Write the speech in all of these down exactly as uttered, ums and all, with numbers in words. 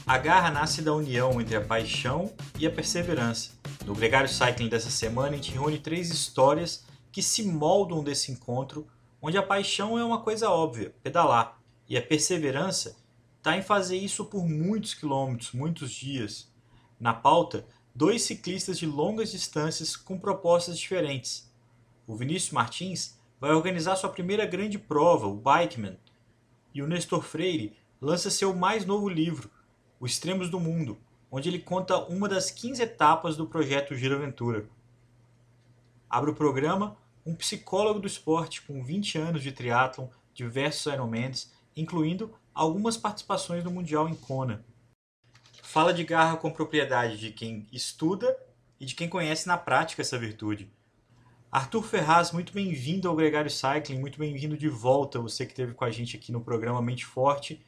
A garra nasce da união entre a paixão e a perseverança. No Gregário Cycling dessa semana, a gente reúne três histórias que se moldam desse encontro, onde a paixão é uma coisa óbvia, pedalar, e a perseverança está em fazer isso por muitos quilômetros, muitos dias. Na pauta, dois ciclistas de longas distâncias com propostas diferentes. O Vinícius Martins vai organizar sua primeira grande prova, o Bikeman, e o Nestor Freire lança seu mais novo livro, O Extremos do Mundo, onde ele conta uma das quinze etapas do projeto Giro Aventura. Abre o programa um psicólogo do esporte com vinte anos de triatlon, diversos Ironmans, incluindo algumas participações no Mundial em Kona. Fala de garra com propriedade de quem estuda e de quem conhece na prática essa virtude. Arthur Ferraz, muito bem-vindo ao Gregário Cycling, muito bem-vindo de volta, você que esteve com a gente aqui no programa Mente Forte.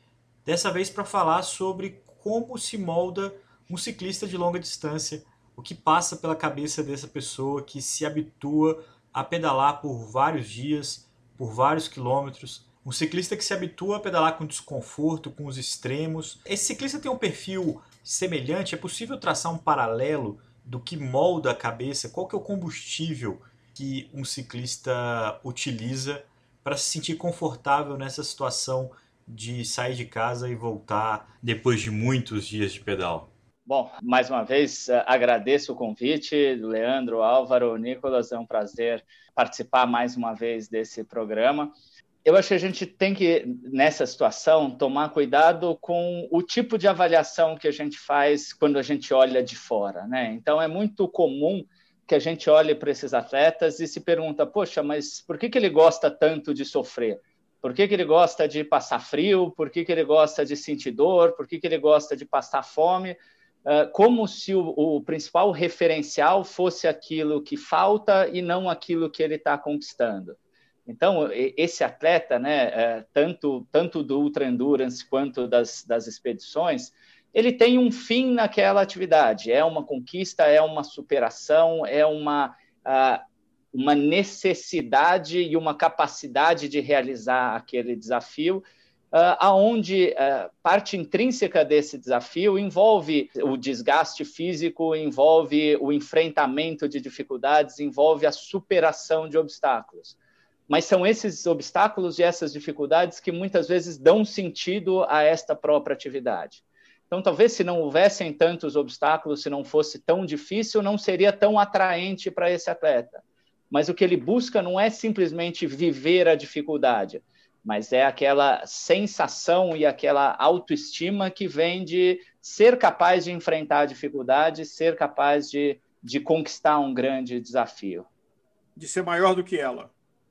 Dessa vez para falar sobre como se molda um ciclista de longa distância, o que passa pela cabeça dessa pessoa que se habitua a pedalar por vários dias, por vários quilômetros. Um ciclista que se habitua a pedalar com desconforto, com os extremos. Esse ciclista tem um perfil semelhante? É possível traçar um paralelo do que molda a cabeça? Qual que é o combustível que um ciclista utiliza para se sentir confortável nessa situação de sair de casa e voltar depois de muitos dias de pedal? Bom, mais uma vez agradeço o convite, Leandro, Álvaro, Nicolas, é um prazer participar mais uma vez desse programa. Eu acho que a gente tem que, nessa situação, tomar cuidado com o tipo de avaliação que a gente faz quando a gente olha de fora, né? Então, é muito comum que a gente olhe para esses atletas e se pergunta, poxa, mas por que que ele gosta tanto de sofrer? Por que que ele gosta de passar frio? Por que que ele gosta de sentir dor? Por que que ele gosta de passar fome? Como se o, o principal referencial fosse aquilo que falta e não aquilo que ele está conquistando. Então, esse atleta, né, tanto, tanto do Ultra Endurance quanto das, das expedições, ele tem um fim naquela atividade. É uma conquista, é uma superação, é uma... Uh, uma necessidade e uma capacidade de realizar aquele desafio, uh, aonde uh, parte intrínseca desse desafio envolve o desgaste físico, envolve o enfrentamento de dificuldades, envolve a superação de obstáculos. Mas são esses obstáculos e essas dificuldades que muitas vezes dão sentido a esta própria atividade. Então, talvez se não houvessem tantos obstáculos, se não fosse tão difícil, não seria tão atraente para esse atleta. Mas o que ele busca não é simplesmente viver a dificuldade, mas é aquela sensação e aquela autoestima que vem de ser capaz de enfrentar a dificuldade, ser capaz de, de conquistar um grande desafio. De ser maior do que ela.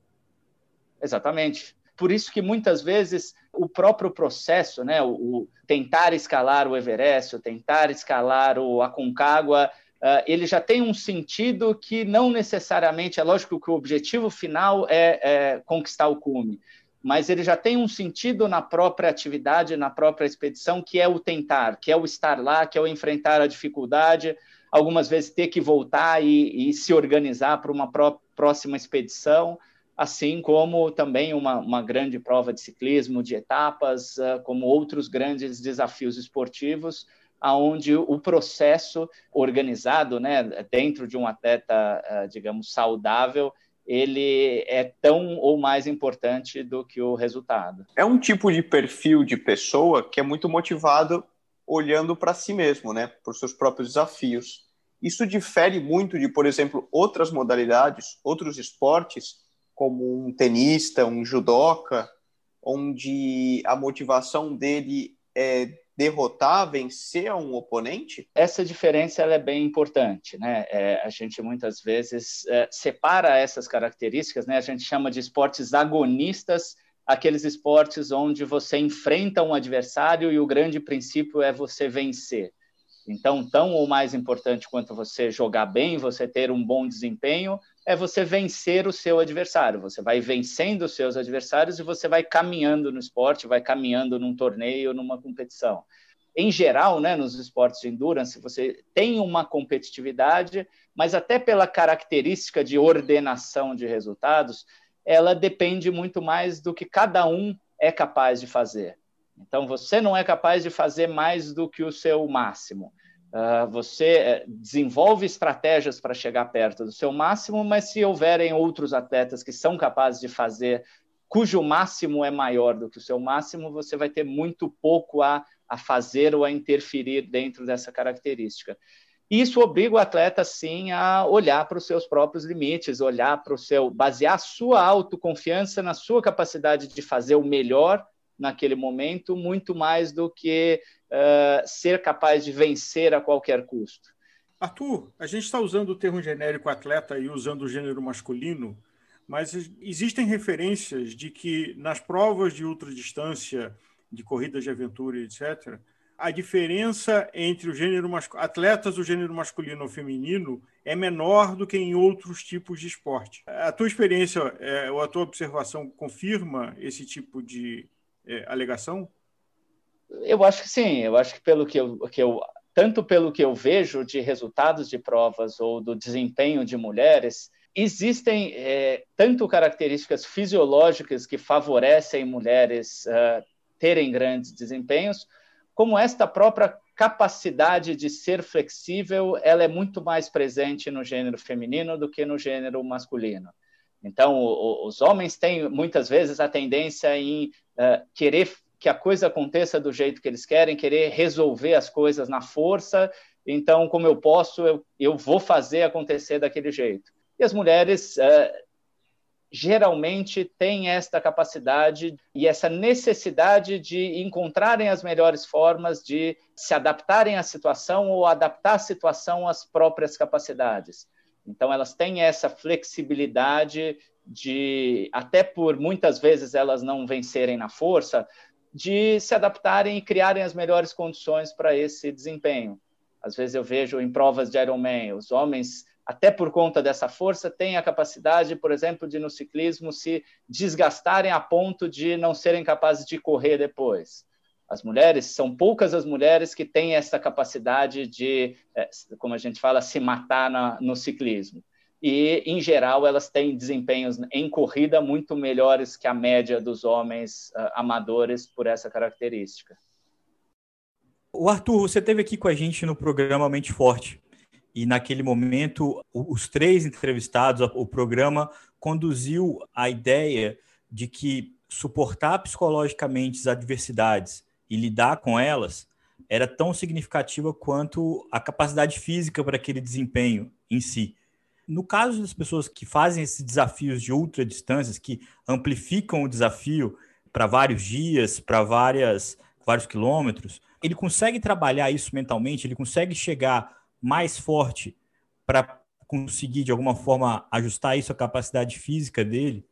Exatamente. Por isso que muitas vezes o próprio processo, né, o, o tentar escalar o Everest, o tentar escalar o Aconcagua, Uh, ele já tem um sentido que não necessariamente, é lógico que o objetivo final é, é conquistar o cume, mas ele já tem um sentido na própria atividade, na própria expedição, que é o tentar, que é o estar lá, que é o enfrentar a dificuldade, algumas vezes ter que voltar e, e se organizar para uma pró- próxima expedição, assim como também uma, uma grande prova de ciclismo, de etapas, uh, como outros grandes desafios esportivos, onde o processo organizado, né, dentro de um atleta, digamos, saudável, ele é tão ou mais importante do que o resultado. É um tipo de perfil de pessoa que é muito motivado olhando para si mesmo, né, por seus próprios desafios. Isso difere muito de, por exemplo, outras modalidades, outros esportes, como um tenista, um judoca, onde a motivação dele é derrotar, vencer um oponente? Essa diferença ela é bem importante, né? É, a gente muitas vezes é, separa essas características, né? A gente chama de esportes agonistas, aqueles esportes onde você enfrenta um adversário e o grande princípio é você vencer. Então, tão ou mais importante quanto você jogar bem, você ter um bom desempenho, é você vencer o seu adversário. Você vai vencendo os seus adversários e você vai caminhando no esporte, vai caminhando num torneio, numa competição. Em geral, né, nos esportes de endurance, você tem uma competitividade, mas até pela característica de ordenação de resultados, ela depende muito mais do que cada um é capaz de fazer. Então, você não é capaz de fazer mais do que o seu máximo. Uh, você desenvolve estratégias para chegar perto do seu máximo, mas se houverem outros atletas que são capazes de fazer, cujo máximo é maior do que o seu máximo, você vai ter muito pouco a, a fazer ou a interferir dentro dessa característica. Isso obriga o atleta, sim, a olhar para os seus próprios limites, olhar para o seu, basear a sua autoconfiança na sua capacidade de fazer o melhor naquele momento, muito mais do que uh, ser capaz de vencer a qualquer custo. Arthur, a gente está usando o termo genérico atleta e usando o gênero masculino, mas existem referências de que nas provas de ultradistância, de corridas de aventura, etcétera, a diferença entre o gênero mascu- atletas do gênero masculino ou feminino é menor do que em outros tipos de esporte. A tua experiência é, ou a tua observação confirma esse tipo de é, alegação? Eu acho que sim. Eu acho que pelo que eu, que eu tanto pelo que eu vejo de resultados de provas ou do desempenho de mulheres, existem é, tanto características fisiológicas que favorecem mulheres uh, terem grandes desempenhos, como esta própria capacidade de ser flexível, ela é muito mais presente no gênero feminino do que no gênero masculino. Então, o, os homens têm, muitas vezes, a tendência em uh, querer que a coisa aconteça do jeito que eles querem, querer resolver as coisas na força. Então, como eu posso, eu, eu vou fazer acontecer daquele jeito. E as mulheres... Uh, geralmente têm esta capacidade e essa necessidade de encontrarem as melhores formas de se adaptarem à situação ou adaptar a situação às próprias capacidades. Então, elas têm essa flexibilidade de, até por muitas vezes elas não vencerem na força, de se adaptarem e criarem as melhores condições para esse desempenho. Às vezes eu vejo em provas de Ironman, os homens, até por conta dessa força, têm a capacidade, por exemplo, de no ciclismo se desgastarem a ponto de não serem capazes de correr depois. As mulheres, são poucas as mulheres que têm essa capacidade de, como a gente fala, se matar na, no ciclismo. E, em geral, elas têm desempenhos em corrida muito melhores que a média dos homens uh, amadores por essa característica. O Arthur, você esteve aqui com a gente no programa Mente Forte. E naquele momento, os três entrevistados, o programa conduziu a ideia de que suportar psicologicamente as adversidades e lidar com elas era tão significativa quanto a capacidade física para aquele desempenho em si. No caso das pessoas que fazem esses desafios de ultradistâncias, que amplificam o desafio para vários dias, para várias, vários quilômetros, ele consegue trabalhar isso mentalmente, ele consegue chegar mais forte para conseguir, de alguma forma, ajustar isso à capacidade física dele?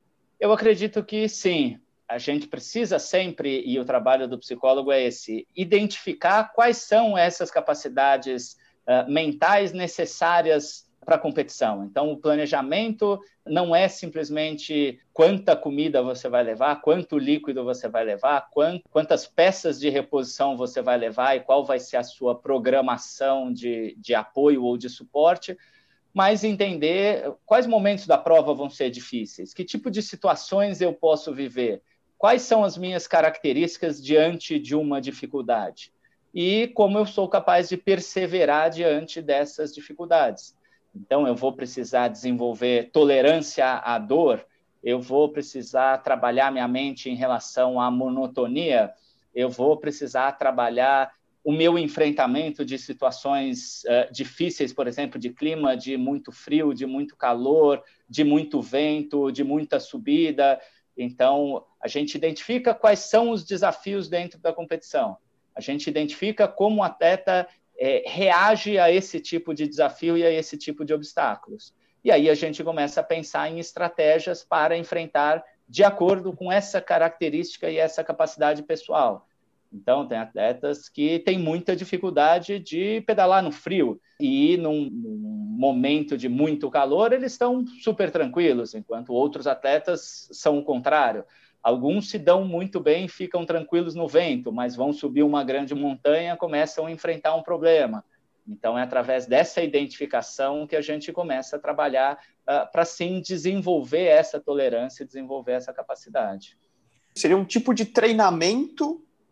Eu acredito que sim. A gente precisa sempre, e o trabalho do psicólogo é esse, identificar quais são essas capacidades uh, mentais necessárias para a competição. Então, o planejamento não é simplesmente quanta comida você vai levar, quanto líquido você vai levar, quantas peças de reposição você vai levar e qual vai ser a sua programação de, de apoio ou de suporte, mas entender quais momentos da prova vão ser difíceis, que tipo de situações eu posso viver, quais são as minhas características diante de uma dificuldade e como eu sou capaz de perseverar diante dessas dificuldades. Então, eu vou precisar desenvolver tolerância à dor, eu vou precisar trabalhar minha mente em relação à monotonia, eu vou precisar trabalhar o meu enfrentamento de situações uh, difíceis, por exemplo, de clima de muito frio, de muito calor, de muito vento, de muita subida. Então, a gente identifica quais são os desafios dentro da competição. A gente identifica como o atleta É, reage a esse tipo de desafio e a esse tipo de obstáculos. E aí a gente começa a pensar em estratégias para enfrentar de acordo com essa característica e essa capacidade pessoal. Então, tem atletas que têm muita dificuldade de pedalar no frio e num, num momento de muito calor eles estão super tranquilos, enquanto outros atletas são o contrário. Alguns se dão muito bem, ficam tranquilos no vento, mas vão subir uma grande montanha, começam a enfrentar um problema. Então, é através dessa identificação que a gente começa a trabalhar uh, para, sim, desenvolver essa tolerância, desenvolver essa capacidade. Seria um tipo de treinamento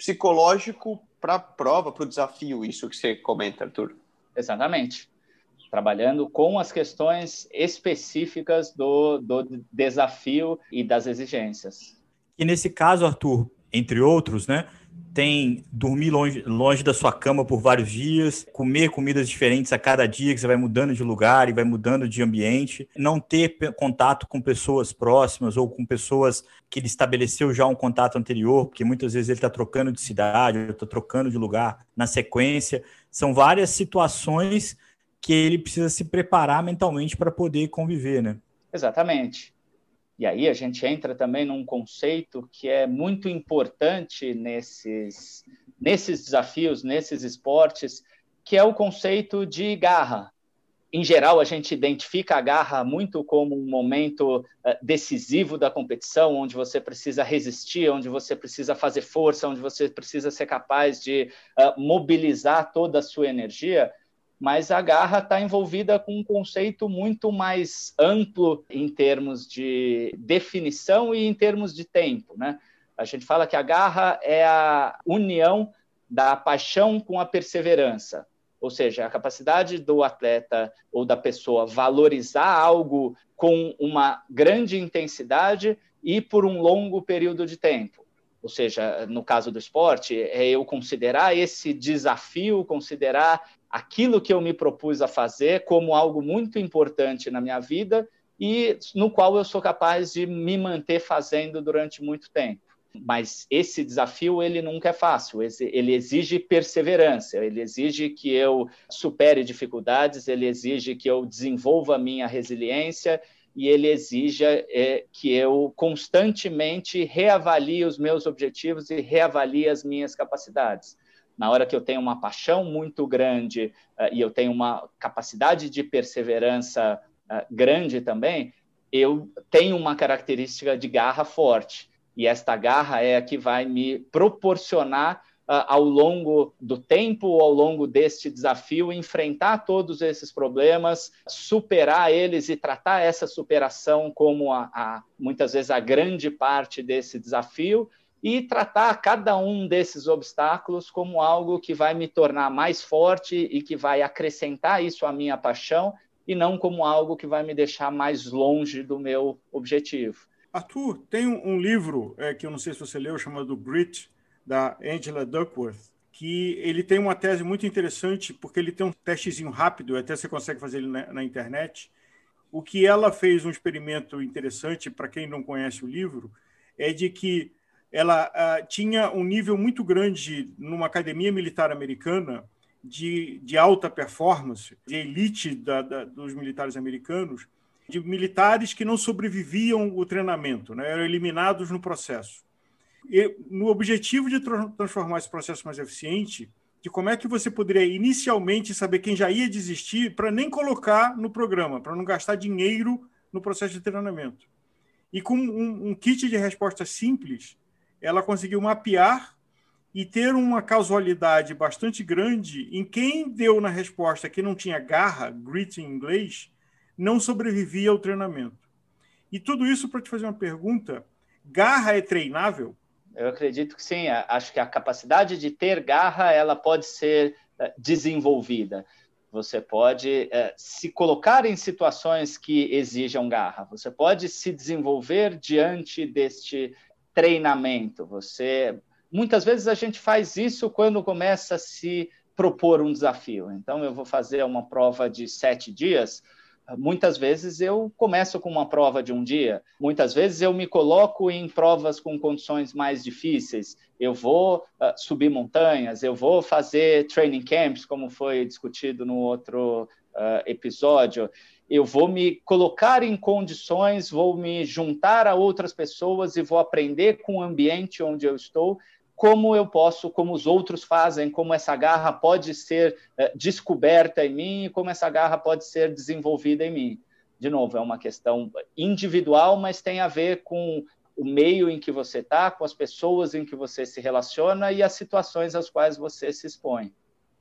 psicológico para a prova, para o desafio, isso que você comenta, Arthur. Exatamente. Trabalhando com as questões específicas do, do desafio e das exigências. E nesse caso, Arthur, entre outros, né, tem dormir longe, longe da sua cama por vários dias, comer comidas diferentes a cada dia, que você vai mudando de lugar e vai mudando de ambiente, não ter contato com pessoas próximas ou com pessoas que ele estabeleceu já um contato anterior, porque muitas vezes ele está trocando de cidade, está trocando de lugar na sequência. São várias situações que ele precisa se preparar mentalmente para poder conviver, né? Exatamente. E aí a gente entra também num conceito que é muito importante nesses, nesses desafios, nesses esportes, que é o conceito de garra. Em geral, a gente identifica a garra muito como um momento uh, decisivo da competição, onde você precisa resistir, onde você precisa fazer força, onde você precisa ser capaz de uh, mobilizar toda a sua energia. Mas a garra está envolvida com um conceito muito mais amplo em termos de definição e em termos de tempo, né? A gente fala que a garra é a união da paixão com a perseverança, ou seja, a capacidade do atleta ou da pessoa valorizar algo com uma grande intensidade e por um longo período de tempo. Ou seja, no caso do esporte, é eu considerar esse desafio, considerar aquilo que eu me propus a fazer como algo muito importante na minha vida e no qual eu sou capaz de me manter fazendo durante muito tempo. Mas esse desafio, ele nunca é fácil, ele exige perseverança, ele exige que eu supere dificuldades, ele exige que eu desenvolva a minha resiliência e ele exige é, que eu constantemente reavalie os meus objetivos e reavalie as minhas capacidades. Na hora que eu tenho uma paixão muito grande uh, e eu tenho uma capacidade de perseverança uh, grande também, eu tenho uma característica de garra forte. E esta garra é a que vai me proporcionar, uh, ao longo do tempo, ao longo deste desafio, enfrentar todos esses problemas, superar eles e tratar essa superação como, a, a, muitas vezes, a grande parte desse desafio, e tratar cada um desses obstáculos como algo que vai me tornar mais forte e que vai acrescentar isso à minha paixão e não como algo que vai me deixar mais longe do meu objetivo. Arthur, tem um livro é, que eu não sei se você leu, chamado Grit, da Angela Duckworth, que ele tem uma tese muito interessante, porque ele tem um testezinho rápido, até você consegue fazer ele na, na internet. O que ela fez, um experimento interessante, para quem não conhece o livro, é de que ela uh, tinha um nível muito grande numa academia militar americana de, de alta performance, de elite da, da, dos militares americanos, de militares que não sobreviviam ao treinamento, né? Eram eliminados no processo. E, no objetivo de tra- transformar esse processo mais eficiente, de como é que você poderia inicialmente saber quem já ia desistir para nem colocar no programa, para não gastar dinheiro no processo de treinamento. E com um, um kit de resposta simples, ela conseguiu mapear e ter uma casualidade bastante grande em quem deu na resposta que não tinha garra, grit em inglês, não sobrevivia ao treinamento. E tudo isso para te fazer uma pergunta, garra é treinável? Eu acredito que sim. Acho que a capacidade de ter garra, ela pode ser desenvolvida. Você pode eh, se colocar em situações que exijam garra. Você pode se desenvolver diante deste treinamento. Você, muitas vezes a gente faz isso quando começa a se propor um desafio. Então, eu vou fazer uma prova de sete dias. Muitas vezes eu começo com uma prova de um dia. Muitas vezes eu me coloco em provas com condições mais difíceis. Eu vou uh, subir montanhas, eu vou fazer training camps, como foi discutido no outro uh, episódio. Eu vou me colocar em condições, vou me juntar a outras pessoas e vou aprender com o ambiente onde eu estou, como eu posso, como os outros fazem, como essa garra pode ser eh, descoberta em mim e como essa garra pode ser desenvolvida em mim. De novo, é uma questão individual, mas tem a ver com o meio em que você está, com as pessoas em que você se relaciona e as situações às quais você se expõe.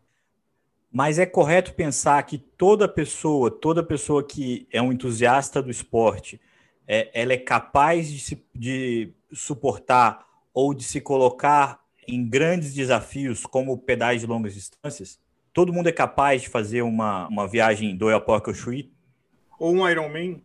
Mas é correto pensar que toda pessoa, toda pessoa que é um entusiasta do esporte, é, ela é capaz de, se, de suportar ou de se colocar em grandes desafios como pedais de longas distâncias, todo mundo é capaz de fazer uma, uma viagem do Oiapoque ao Chuí? Ou um Ironman?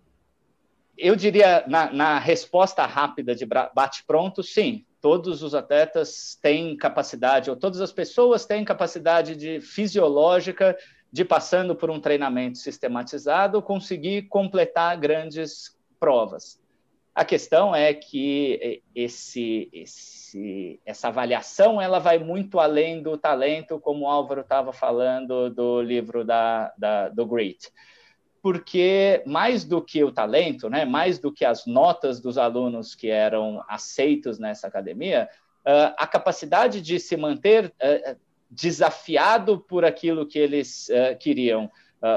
Eu diria, na, na resposta rápida de bate-pronto, sim. Todos os atletas têm capacidade, ou todas as pessoas têm capacidade de, fisiológica de, passando por um treinamento sistematizado, conseguir completar grandes provas. A questão é que esse, esse, essa avaliação ela vai muito além do talento, como o Álvaro estava falando do livro da, da, do Grit. Porque mais do que o talento, né, mais do que as notas dos alunos que eram aceitos nessa academia, a capacidade de se manter desafiado por aquilo que eles queriam,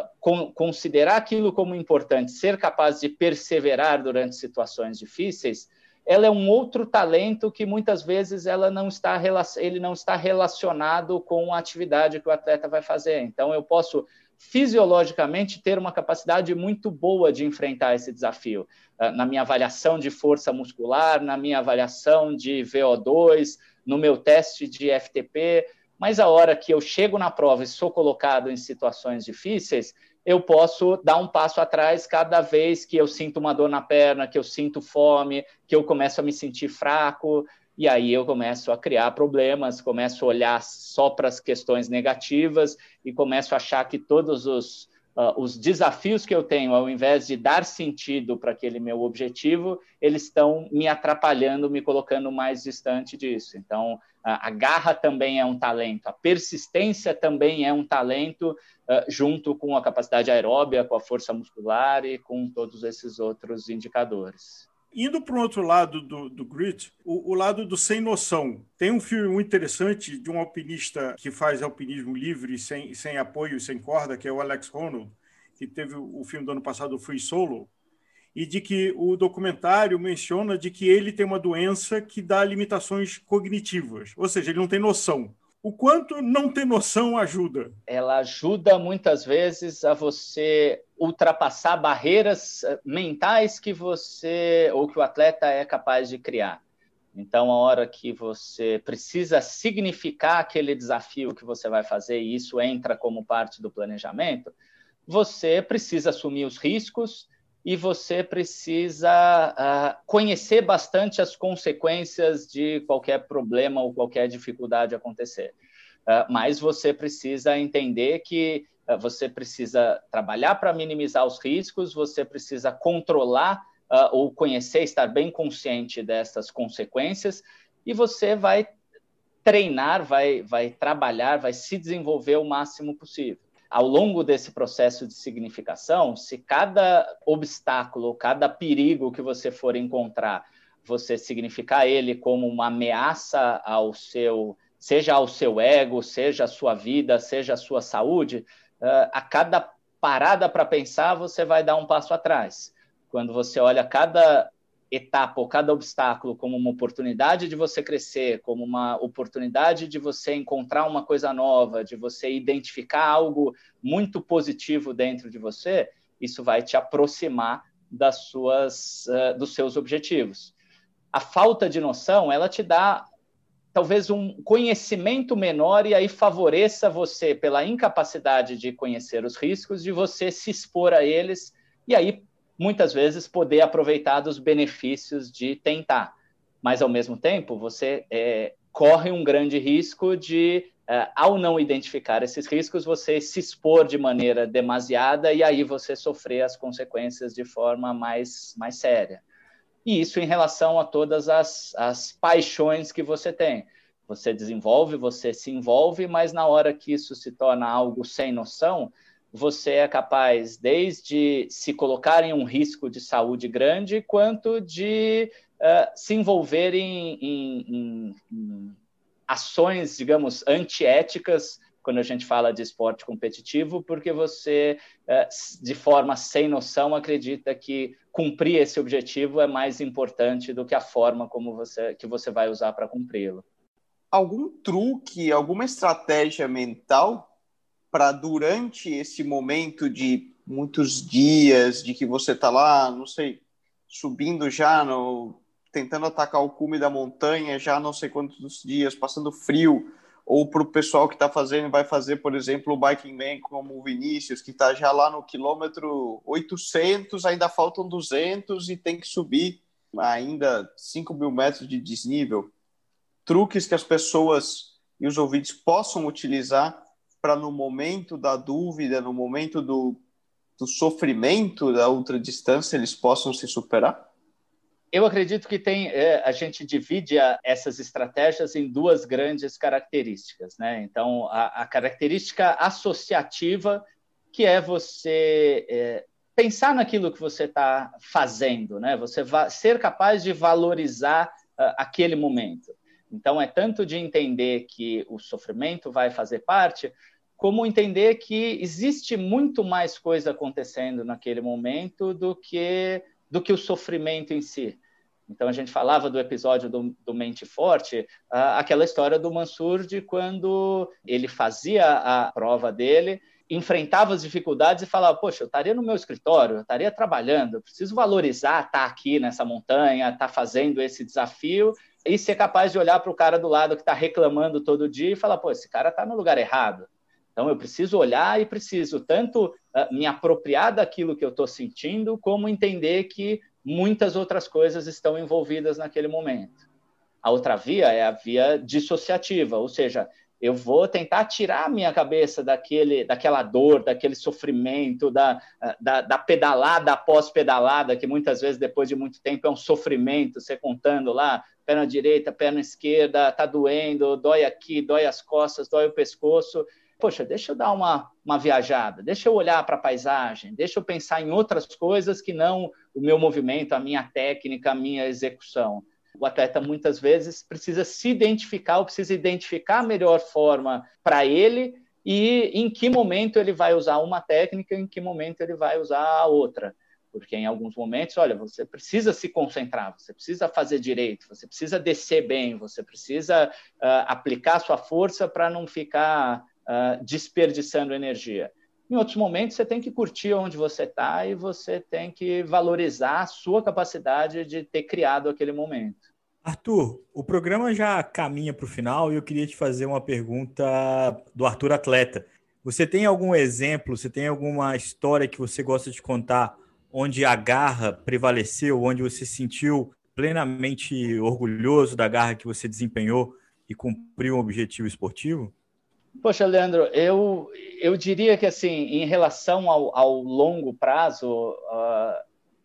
considerar aquilo como importante, ser capaz de perseverar durante situações difíceis, ela é um outro talento que muitas vezes ela não está, ele não está relacionado com a atividade que o atleta vai fazer. Então, eu posso fisiologicamente ter uma capacidade muito boa de enfrentar esse desafio. Na minha avaliação de força muscular, na minha avaliação de V O dois, no meu teste de F T P, mas a hora que eu chego na prova e sou colocado em situações difíceis, eu posso dar um passo atrás cada vez que eu sinto uma dor na perna, que eu sinto fome, que eu começo a me sentir fraco, e aí eu começo a criar problemas, começo a olhar só para as questões negativas e começo a achar que todos os, uh, os desafios que eu tenho, ao invés de dar sentido para aquele meu objetivo, eles estão me atrapalhando, me colocando mais distante disso. Então, a garra também é um talento, a persistência também é um talento, uh, junto com a capacidade aeróbia, com a força muscular e com todos esses outros indicadores. Indo para o outro lado do, do Grit, o, o lado do sem noção. Tem um filme muito interessante de um alpinista que faz alpinismo livre, sem, sem apoio, sem corda, que é o Alex Honnold, que teve o, o filme do ano passado, o Free Solo, e de que o documentário menciona de que ele tem uma doença que dá limitações cognitivas, ou seja, ele não tem noção. O quanto não ter noção ajuda? Ela ajuda muitas vezes a você ultrapassar barreiras mentais que você ou que o atleta é capaz de criar. Então, a hora que você precisa significar aquele desafio que você vai fazer, e isso entra como parte do planejamento, você precisa assumir os riscos e você precisa uh, conhecer bastante as consequências de qualquer problema ou qualquer dificuldade acontecer. Uh, mas você precisa entender que uh, você precisa trabalhar para minimizar os riscos, você precisa controlar uh, ou conhecer, estar bem consciente dessas consequências, e você vai treinar, vai, vai trabalhar, vai se desenvolver o máximo possível. Ao longo desse processo de significação, se cada obstáculo, cada perigo que você for encontrar, você significar ele como uma ameaça ao seu, seja ao seu ego, seja à sua vida, seja à sua saúde, a cada parada para pensar, você vai dar um passo atrás. Quando você olha cada etapa ou cada obstáculo como uma oportunidade de você crescer, como uma oportunidade de você encontrar uma coisa nova, de você identificar algo muito positivo dentro de você, isso vai te aproximar das suas, uh, dos seus objetivos. A falta de noção, ela te dá talvez um conhecimento menor e aí favoreça você, pela incapacidade de conhecer os riscos, de você se expor a eles e aí muitas vezes poder aproveitar dos benefícios de tentar. Mas, ao mesmo tempo, você é, corre um grande risco de, é, ao não identificar esses riscos, você se expor de maneira demasiada e aí você sofrer as consequências de forma mais, mais séria. E isso em relação a todas as, as paixões que você tem. Você desenvolve, você se envolve, mas na hora que isso se torna algo sem noção, você é capaz desde se colocar em um risco de saúde grande, quanto de uh, se envolver em, em, em, em ações, digamos, antiéticas, quando a gente fala de esporte competitivo, porque você, uh, de forma sem noção, acredita que cumprir esse objetivo é mais importante do que a forma como você, que você vai usar para cumpri-lo. Algum truque, alguma estratégia mental para durante esse momento de muitos dias, de que você está lá, não sei, subindo já no tentando atacar o cume da montanha já há não sei quantos dias, passando frio, ou para o pessoal que está fazendo, vai fazer, por exemplo, o Biking Man como o Vinícius, que está já lá no quilômetro oitocentos, ainda faltam duzentos e tem que subir ainda cinco mil metros de desnível. Truques que as pessoas e os ouvintes possam utilizar para, no momento da dúvida, no momento do, do sofrimento da ultradistância, eles possam se superar? Eu acredito que tem, é, a gente divide a, essas estratégias em duas grandes características, né? Então, a, a característica associativa, que é você é, pensar naquilo que você está fazendo, né? Você vai ser capaz de valorizar uh, aquele momento. Então, é tanto de entender que o sofrimento vai fazer parte, como entender que existe muito mais coisa acontecendo naquele momento do que... do que o sofrimento em si. Então, a gente falava do episódio do, do Mente Forte, uh, aquela história do Mansur de quando ele fazia a prova dele, enfrentava as dificuldades e falava, poxa, eu estaria no meu escritório, eu estaria trabalhando, eu preciso valorizar estar aqui nessa montanha, estar fazendo esse desafio e ser capaz de olhar para o cara do lado que está reclamando todo dia e falar, pô, esse cara está no lugar errado. Então, eu preciso olhar e preciso tanto uh, me apropriar daquilo que eu estou sentindo, como entender que muitas outras coisas estão envolvidas naquele momento. A outra via é a via dissociativa, ou seja, eu vou tentar tirar a minha cabeça daquele, daquela dor, daquele sofrimento, da, da, da pedalada após pedalada, que muitas vezes, depois de muito tempo, é um sofrimento, você contando lá, perna direita, perna esquerda, está doendo, dói aqui, dói as costas, dói o pescoço. Poxa, deixa eu dar uma, uma viajada, deixa eu olhar para a paisagem, deixa eu pensar em outras coisas que não o meu movimento, a minha técnica, a minha execução. O atleta, muitas vezes, precisa se identificar, ou precisa identificar a melhor forma para ele e em que momento ele vai usar uma técnica, em que momento ele vai usar a outra. Porque em alguns momentos, olha, você precisa se concentrar, você precisa fazer direito, você precisa descer bem, você precisa uh, aplicar sua força para não ficar... Uh, desperdiçando energia. Em outros momentos, você tem que curtir onde você está e você tem que valorizar a sua capacidade de ter criado aquele momento. Arthur, o programa já caminha para o final e eu queria te fazer uma pergunta do Arthur Atleta. Você tem algum exemplo, você tem alguma história que você gosta de contar onde a garra prevaleceu, onde você se sentiu plenamente orgulhoso da garra que você desempenhou e cumpriu um objetivo esportivo? Poxa, Leandro, eu, eu diria que, assim, em relação ao, ao longo prazo, uh,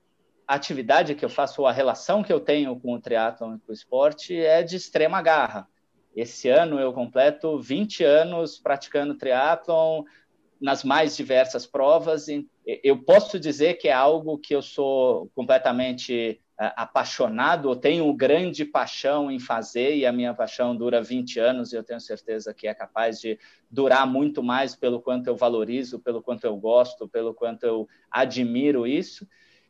a atividade que eu faço, a relação que eu tenho com o triatlon e com o esporte é de extrema garra. Esse ano eu completo vinte anos praticando triatlon nas mais diversas provas. Eu posso dizer que é algo que eu sou completamente apaixonado, eu tenho grande paixão em fazer e a minha paixão dura vinte anos e eu tenho certeza que é capaz de durar muito mais pelo quanto eu valorizo, pelo quanto eu gosto, pelo quanto eu admiro isso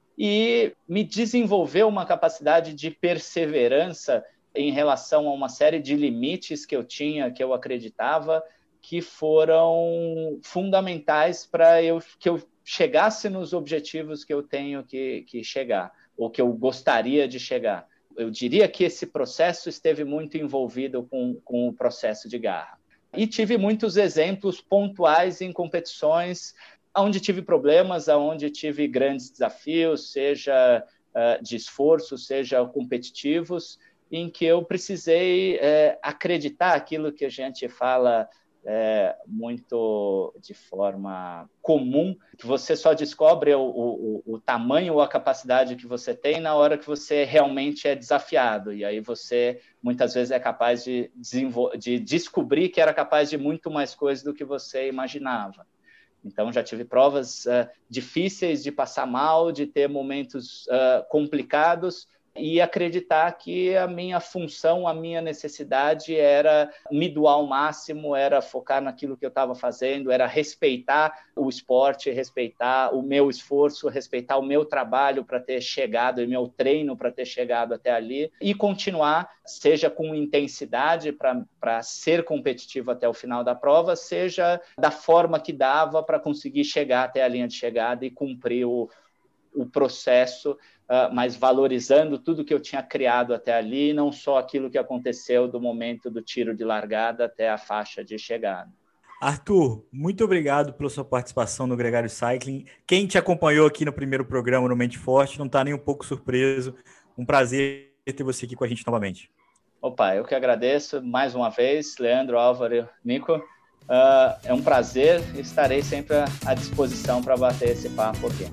e me desenvolveu uma capacidade de perseverança em relação a uma série de limites que eu tinha, que eu acreditava que foram fundamentais para eu, que eu chegasse nos objetivos que eu tenho que, que chegar ou que eu gostaria de chegar. Eu diria que esse processo esteve muito envolvido com, com o processo de garra. E tive muitos exemplos pontuais em competições onde tive problemas, onde tive grandes desafios, seja uh, de esforço, seja competitivos, em que eu precisei uh, acreditar aquilo que a gente fala É, muito de forma comum, que você só descobre o, o, o tamanho ou a capacidade que você tem na hora que você realmente é desafiado, e aí você muitas vezes é capaz de, de descobrir que era capaz de muito mais coisas do que você imaginava. Então, já tive provas uh, difíceis de passar mal, de ter momentos uh, complicados, e acreditar que a minha função, a minha necessidade era me doar ao máximo, era focar naquilo que eu estava fazendo, era respeitar o esporte, respeitar o meu esforço, respeitar o meu trabalho para ter chegado, e meu treino para ter chegado até ali, e continuar, seja com intensidade para ser competitivo até o final da prova, seja da forma que dava para conseguir chegar até a linha de chegada e cumprir o o processo, uh, mas valorizando tudo que eu tinha criado até ali, não só aquilo que aconteceu do momento do tiro de largada até a faixa de chegada. Arthur, muito obrigado pela sua participação no Gregário Cycling. Quem te acompanhou aqui no primeiro programa no Mente Forte não está nem um pouco surpreso. Um prazer ter você aqui com a gente novamente. Opa, eu que agradeço mais uma vez, Leandro, Álvaro, Nico. Uh, é um prazer, estarei sempre à disposição para bater esse papo aqui.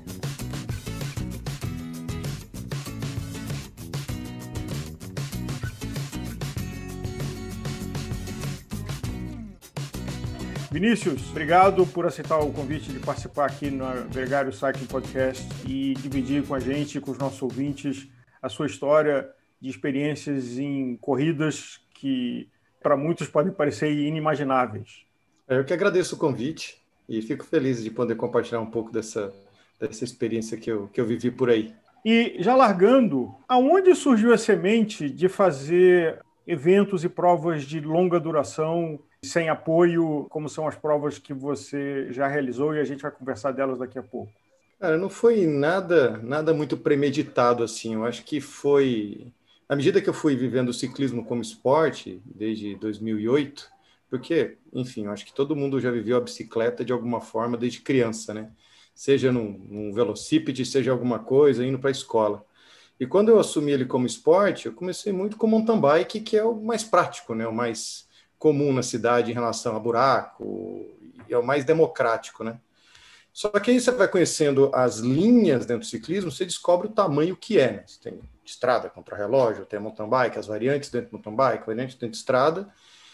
Vinícius, obrigado por aceitar o convite de participar aqui no Gregário Cycling Podcast e dividir com a gente, com os nossos ouvintes, a sua história de experiências em corridas que para muitos podem parecer inimagináveis. Eu que agradeço o convite e fico feliz de poder compartilhar um pouco dessa, dessa experiência que eu, que eu vivi por aí. E já largando, aonde surgiu a semente de fazer eventos e provas de longa duração sem apoio, como são as provas que você já realizou, e a gente vai conversar delas daqui a pouco? Cara, não foi nada, nada muito premeditado assim. Eu acho que foi, à medida que eu fui vivendo o ciclismo como esporte, desde dois mil e oito, porque, enfim, eu acho que todo mundo já viveu a bicicleta de alguma forma desde criança, né? Seja num, num velocípede, seja alguma coisa, indo para a escola. E quando eu assumi ele como esporte, eu comecei muito com mountain bike, que é o mais prático, né? O mais comum na cidade em relação a buraco, e é o mais democrático, né? Só que aí você vai conhecendo as linhas dentro do ciclismo, você descobre o tamanho que é, né? Você tem estrada, contra-relógio, tem mountain bike, as variantes dentro do mountain bike, variantes dentro de estrada,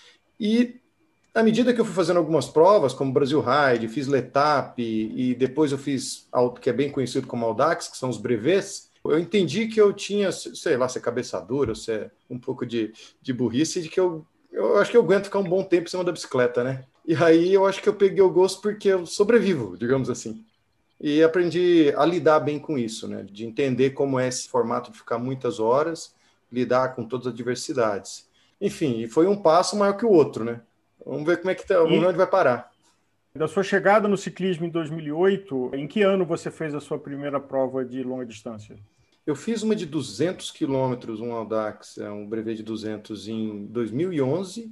e à medida que eu fui fazendo algumas provas, como Brasil Ride, fiz Letap, e depois eu fiz algo que é bem conhecido como Audax, que são os brevets, eu entendi que eu tinha, sei lá, se é cabeça dura, se é um pouco de, de burrice, de que eu Eu acho que eu aguento ficar um bom tempo em cima da bicicleta, né? E aí eu acho que eu peguei o gosto porque eu sobrevivo, digamos assim. E aprendi a lidar bem com isso, né? De entender como é esse formato de ficar muitas horas, lidar com todas as diversidades. Enfim, foi um passo maior que o outro, né? Vamos ver como é que tá, vamos ver onde vai parar. Da sua chegada no ciclismo em dois mil e oito, em que ano você fez a sua primeira prova de longa distância? Eu fiz uma de duzentos quilômetros, um Audax, um brevet de duzentos, em dois mil e onze.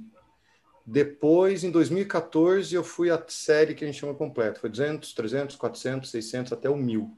Depois, em dois mil e quatorze, eu fui a série que a gente chama completa. Foi duzentos, trezentos, quatrocentos, seiscentos, até o mil.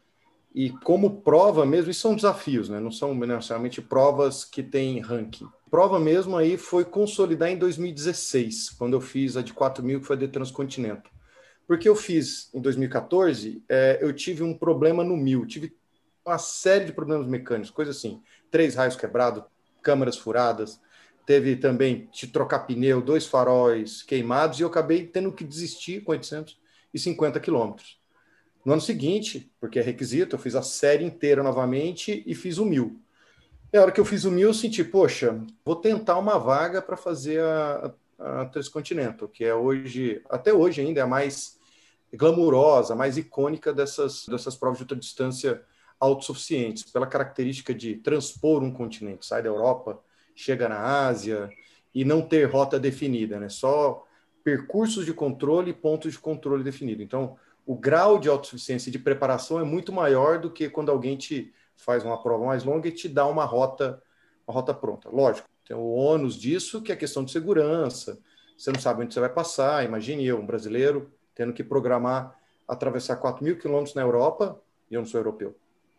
E como prova mesmo, isso são desafios, né? Não são necessariamente provas que têm ranking. Prova mesmo aí foi consolidar em dois mil e dezesseis, quando eu fiz a de quatro mil, que foi a de Transcontinental. Porque eu fiz em dois mil e quatorze, é, eu tive um problema no mil, tive uma série de problemas mecânicos, coisa assim, três raios quebrados, câmaras furadas, teve também de trocar pneu, dois faróis queimados, e eu acabei tendo que desistir com oitocentos e cinquenta quilômetros. No ano seguinte, porque é requisito, eu fiz a série inteira novamente e fiz o mil. E a hora que eu fiz o mil, eu senti, poxa, vou tentar uma vaga para fazer a, a Transcontinental, que é hoje, até hoje ainda, é a mais glamurosa, a mais icônica dessas, dessas provas de ultradistância autossuficientes, pela característica de transpor um continente, sai da Europa, chega na Ásia, e não ter rota definida, né? Só percursos de controle e pontos de controle definido. Então, o grau de autossuficiência e de preparação é muito maior do que quando alguém te faz uma prova mais longa e te dá uma rota, uma rota pronta. Lógico, tem o ônus disso, que é a questão de segurança, você não sabe onde você vai passar. Imagine eu, um brasileiro, tendo que programar atravessar quatro mil quilômetros na Europa, e eu não sou europeu.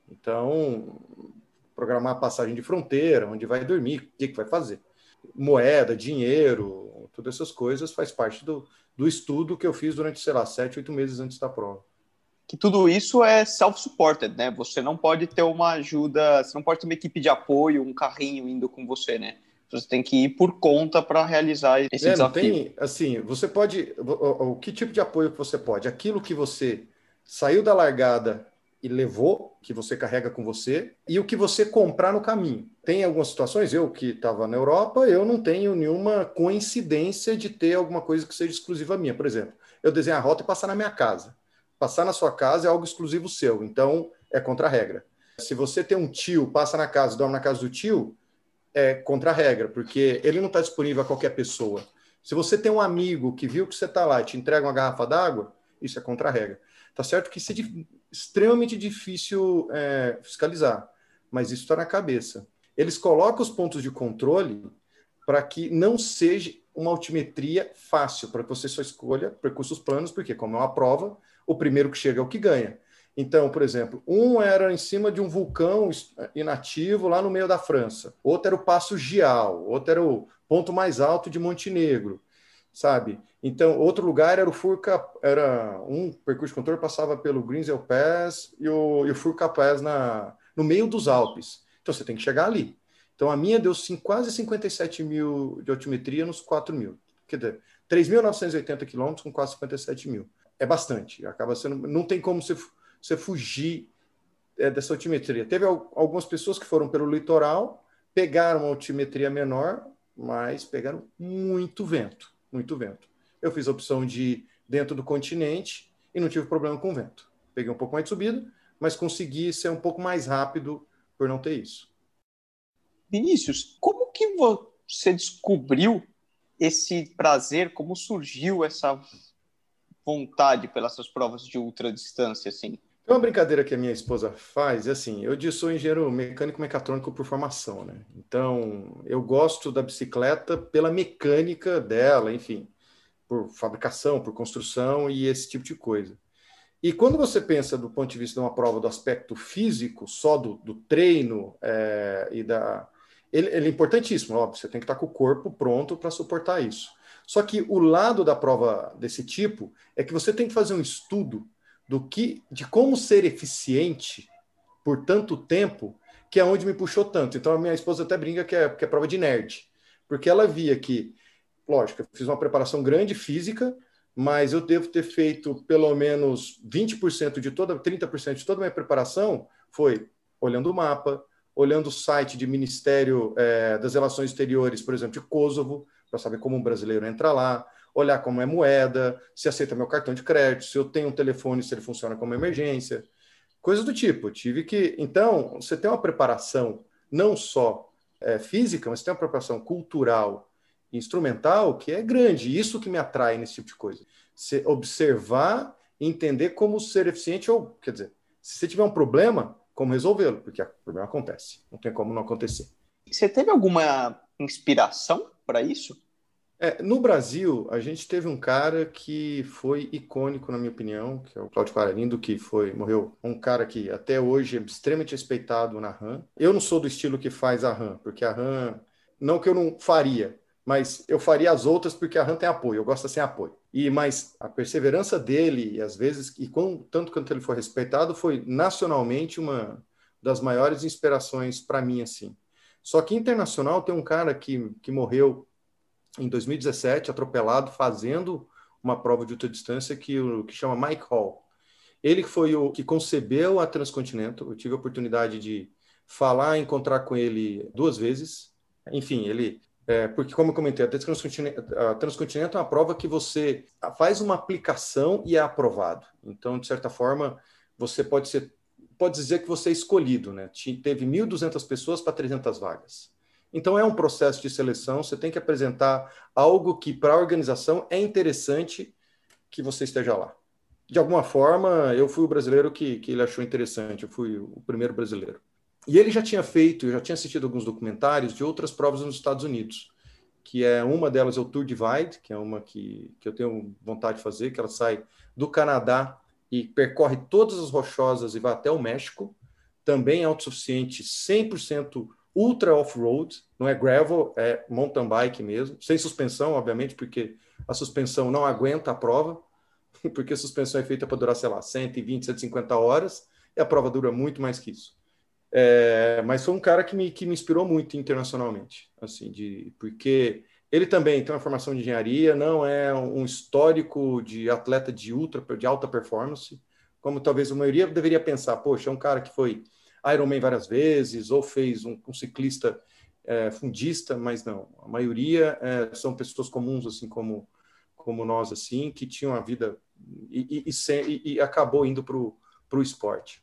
Então, programar a passagem de fronteira, onde vai dormir, o que, que vai fazer. Moeda, dinheiro, todas essas coisas faz parte do, do estudo que eu fiz durante, sei lá, sete, oito meses antes da prova. Que tudo isso é self-supported, né? Você não pode ter uma ajuda, você não pode ter uma equipe de apoio, um carrinho indo com você, né? Você tem que ir por conta para realizar esse é, desafio. Não tem, assim, você pode... O, o, que tipo de apoio que você pode? Aquilo que você saiu da largada e levou, que você carrega com você, e o que você comprar no caminho. Tem algumas situações, eu que estava na Europa, eu não tenho nenhuma coincidência de ter alguma coisa que seja exclusiva minha. Por exemplo, eu desenho a rota e passar na minha casa. Passar na sua casa é algo exclusivo seu, então é contra a regra. Se você tem um tio, passa na casa, dorme na casa do tio, é contra a regra, porque ele não está disponível a qualquer pessoa. Se você tem um amigo que viu que você está lá e te entrega uma garrafa d'água, isso é contra a regra. Tá certo que se extremamente difícil é, fiscalizar, mas isso está na cabeça. Eles colocam os pontos de controle para que não seja uma altimetria fácil, para que você só escolha percursos planos, porque como é uma prova, o primeiro que chega é o que ganha. Então, por exemplo, um era em cima de um vulcão inativo lá no meio da França, outro era o Passo Gial, outro era o ponto mais alto de Montenegro, sabe? Então, outro lugar era o Furca, era um percurso de controle passava pelo Grinzel Pass e o, e o Furca Pass na, no meio dos Alpes. Então, você tem que chegar ali. Então, a minha deu sim, quase cinquenta e sete mil de altimetria nos quatro mil. Quer dizer, três mil novecentos e oitenta quilômetros com quase cinquenta e sete mil. É bastante. Acaba sendo, não tem como você, você fugir é, dessa altimetria. Teve algumas pessoas que foram pelo litoral, pegaram uma altimetria menor, mas pegaram muito vento. Muito vento. Eu fiz a opção de ir dentro do continente e não tive problema com vento. Peguei um pouco mais de subida, mas consegui ser um pouco mais rápido por não ter isso. Vinícius, como que você descobriu esse prazer, como surgiu essa vontade pelas suas provas de ultradistância, assim? Tem uma brincadeira que a minha esposa faz, é assim, eu sou engenheiro mecânico mecatrônico por formação, né? Então, eu gosto da bicicleta pela mecânica dela, enfim, por fabricação, por construção e esse tipo de coisa. E quando você pensa do ponto de vista de uma prova do aspecto físico, só do, do treino é, e da... Ele, ele é importantíssimo, óbvio, você tem que estar com o corpo pronto para suportar isso. Só que o lado da prova desse tipo é que você tem que fazer um estudo do que, de como ser eficiente por tanto tempo, que é onde me puxou tanto. Então a minha esposa até brinca que é, que é prova de nerd, porque ela via que, lógico, eu fiz uma preparação grande física, mas eu devo ter feito pelo menos vinte por cento de toda, trinta por cento de toda a minha preparação foi olhando o mapa, olhando o site de Ministério é, das Relações Exteriores, por exemplo, de Kosovo, para saber como um brasileiro entra lá, olhar como é moeda, se aceita meu cartão de crédito, se eu tenho um telefone, se ele funciona como emergência, coisas do tipo. Eu tive que... Então, você tem uma preparação não só é, física, mas tem uma preparação cultural e instrumental que é grande. Isso que me atrai nesse tipo de coisa. Você observar e entender como ser eficiente, ou, quer dizer, se você tiver um problema, como resolvê-lo, porque o problema acontece. Não tem como não acontecer. Você teve alguma inspiração para isso? É, no Brasil, a gente teve um cara que foi icônico, na minha opinião, que é o Cláudio Quararindo, que foi, morreu. Um cara que até hoje é extremamente respeitado na RAM. Eu não sou do estilo que faz a RAM, porque a RAM, não que eu não faria, mas eu faria as outras porque a RAM tem apoio, eu gosto sem apoio. E, mas a perseverança dele, e às vezes, e com, tanto quanto ele foi respeitado, foi nacionalmente uma das maiores inspirações para mim, assim. Só que internacional tem um cara que, que morreu em dois mil e dezessete, atropelado, fazendo uma prova de ultradistância que, que chama Mike Hall. Ele foi o que concebeu a Transcontinental. Eu tive a oportunidade de falar, encontrar com ele duas vezes. Enfim, ele... É, porque, como eu comentei, a Transcontinental, a Transcontinental é uma prova que você faz uma aplicação e é aprovado. Então, de certa forma, você pode ser, pode dizer que você é escolhido, né? Teve mil e duzentas pessoas para trezentas vagas. Então, é um processo de seleção, você tem que apresentar algo que, para a organização, é interessante que você esteja lá. De alguma forma, eu fui o brasileiro que, que ele achou interessante, eu fui o primeiro brasileiro. E ele já tinha feito, eu já tinha assistido alguns documentários de outras provas nos Estados Unidos, que é uma delas é o Tour Divide, que é uma que, que eu tenho vontade de fazer, que ela sai do Canadá e percorre todas as rochosas e vai até o México. Também é autossuficiente, cem por cento ultra off-road, não é gravel, é mountain bike mesmo, sem suspensão, obviamente, porque a suspensão não aguenta a prova, porque a suspensão é feita para durar, sei lá, cento e vinte, cento e cinquenta horas, e a prova dura muito mais que isso. É, mas foi um cara que me, que me inspirou muito internacionalmente, assim, de, porque ele também tem uma formação de engenharia, não é um histórico de atleta de ultra, de alta performance, como talvez a maioria deveria pensar, poxa, é um cara que foi Ironman várias vezes, ou fez um, um ciclista é, fundista, mas não, a maioria é, são pessoas comuns, assim, como, como nós, assim, que tinham a vida e, e, e, e acabou indo para o esporte.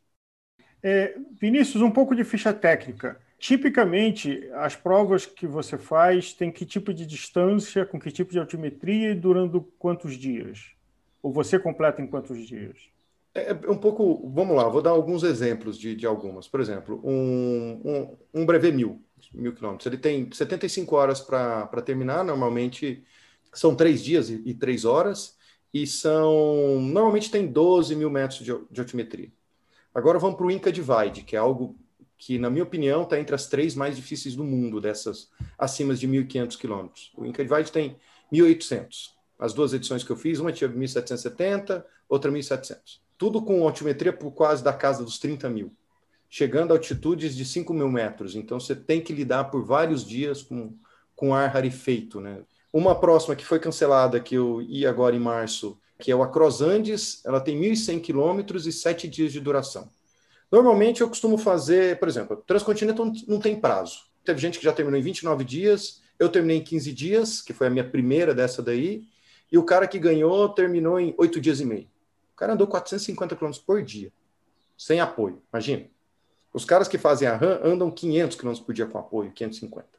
É, Vinícius, um pouco de ficha técnica. Tipicamente, as provas que você faz têm que tipo de distância, com que tipo de altimetria e durando quantos dias? Ou você completa em quantos dias? É um pouco, vamos lá, vou dar alguns exemplos de, de algumas. Por exemplo, um, um, um brevet mil, mil quilômetros, ele tem setenta e cinco horas para terminar, normalmente são três dias e, e três horas, e são, normalmente tem doze mil metros de, de altimetria. Agora vamos para o Inca Divide, que é algo que, na minha opinião, está entre as três mais difíceis do mundo, dessas acima de mil e quinhentos quilômetros. O Inca Divide tem mil e oitocentos. As duas edições que eu fiz, uma tinha mil setecentos e setenta, outra mil e setecentos. Tudo com altimetria por quase da casa dos trinta mil, chegando a altitudes de cinco mil metros. Então, você tem que lidar por vários dias com, com ar rarefeito, né? Uma próxima que foi cancelada, que eu ia agora em março, que é o Across Andes, ela tem mil e cem quilômetros e sete dias de duração. Normalmente, eu costumo fazer, por exemplo, Transcontinental não tem prazo. Teve gente que já terminou em vinte e nove dias, eu terminei em quinze dias, que foi a minha primeira dessa daí, e o cara que ganhou terminou em oito dias e meio. O cara andou quatrocentos e cinquenta quilômetros por dia, sem apoio, imagina. Os caras que fazem a RAM andam quinhentos quilômetros por dia com apoio, quinhentos e cinquenta.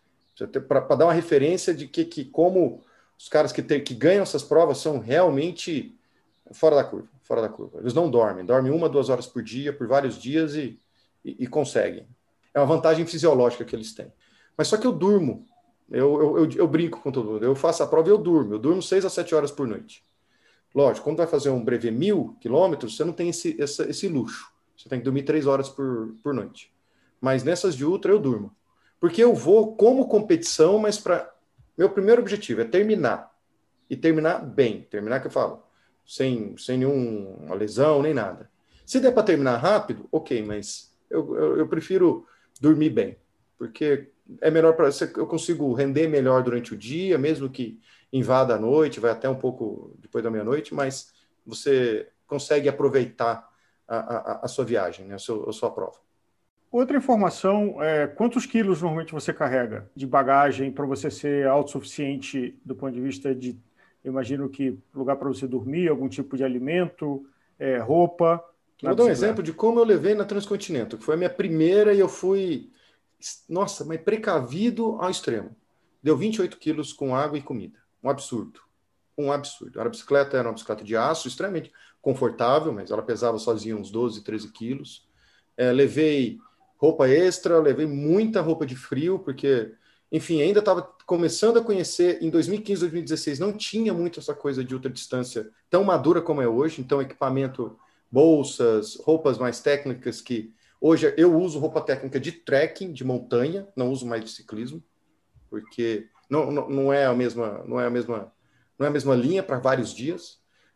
Para dar uma referência de que, que como os caras que, tem, que ganham essas provas são realmente fora da curva, fora da curva. Eles não dormem, dormem uma, duas horas por dia, por vários dias e, e, e conseguem. É uma vantagem fisiológica que eles têm. Mas só que eu durmo, eu, eu, eu, eu brinco com todo mundo, eu faço a prova e eu durmo, eu durmo seis a sete horas por noite. Lógico, quando vai fazer um brevet mil quilômetros, você não tem esse, esse, esse luxo. Você tem que dormir três horas por, por noite. Mas nessas de ultra eu durmo. Porque eu vou como competição, mas para... Meu primeiro objetivo é terminar. E terminar bem. Terminar que eu falo. Sem, sem nenhuma lesão, nem nada. Se der para terminar rápido, ok, mas eu, eu, eu prefiro dormir bem. Porque é melhor para... Eu consigo render melhor durante o dia, mesmo que invada a noite, vai até um pouco depois da meia-noite, mas você consegue aproveitar a, a, a sua viagem, né, a, sua, a sua prova. Outra informação, é, quantos quilos normalmente você carrega de bagagem para você ser autossuficiente do ponto de vista de, eu imagino que lugar para você dormir, algum tipo de alimento, é, roupa? Vou dar um exemplo de como eu levei na Transcontinental, que foi a minha primeira e eu fui, nossa, mas precavido ao extremo. Deu vinte e oito quilos com água e comida. Um absurdo. Um absurdo. A bicicleta era uma bicicleta de aço, extremamente confortável, mas ela pesava sozinha uns doze, treze quilos. É, levei roupa extra, levei muita roupa de frio, porque, enfim, ainda estava começando a conhecer. Em dois mil e quinze, dois mil e dezesseis, não tinha muito essa coisa de ultradistância tão madura como é hoje. Então, equipamento, bolsas, roupas mais técnicas, que hoje eu uso roupa técnica de trekking, de montanha, não uso mais de ciclismo, porque não, não, não é a mesma, não é a mesma, não é a mesma linha para vários dias.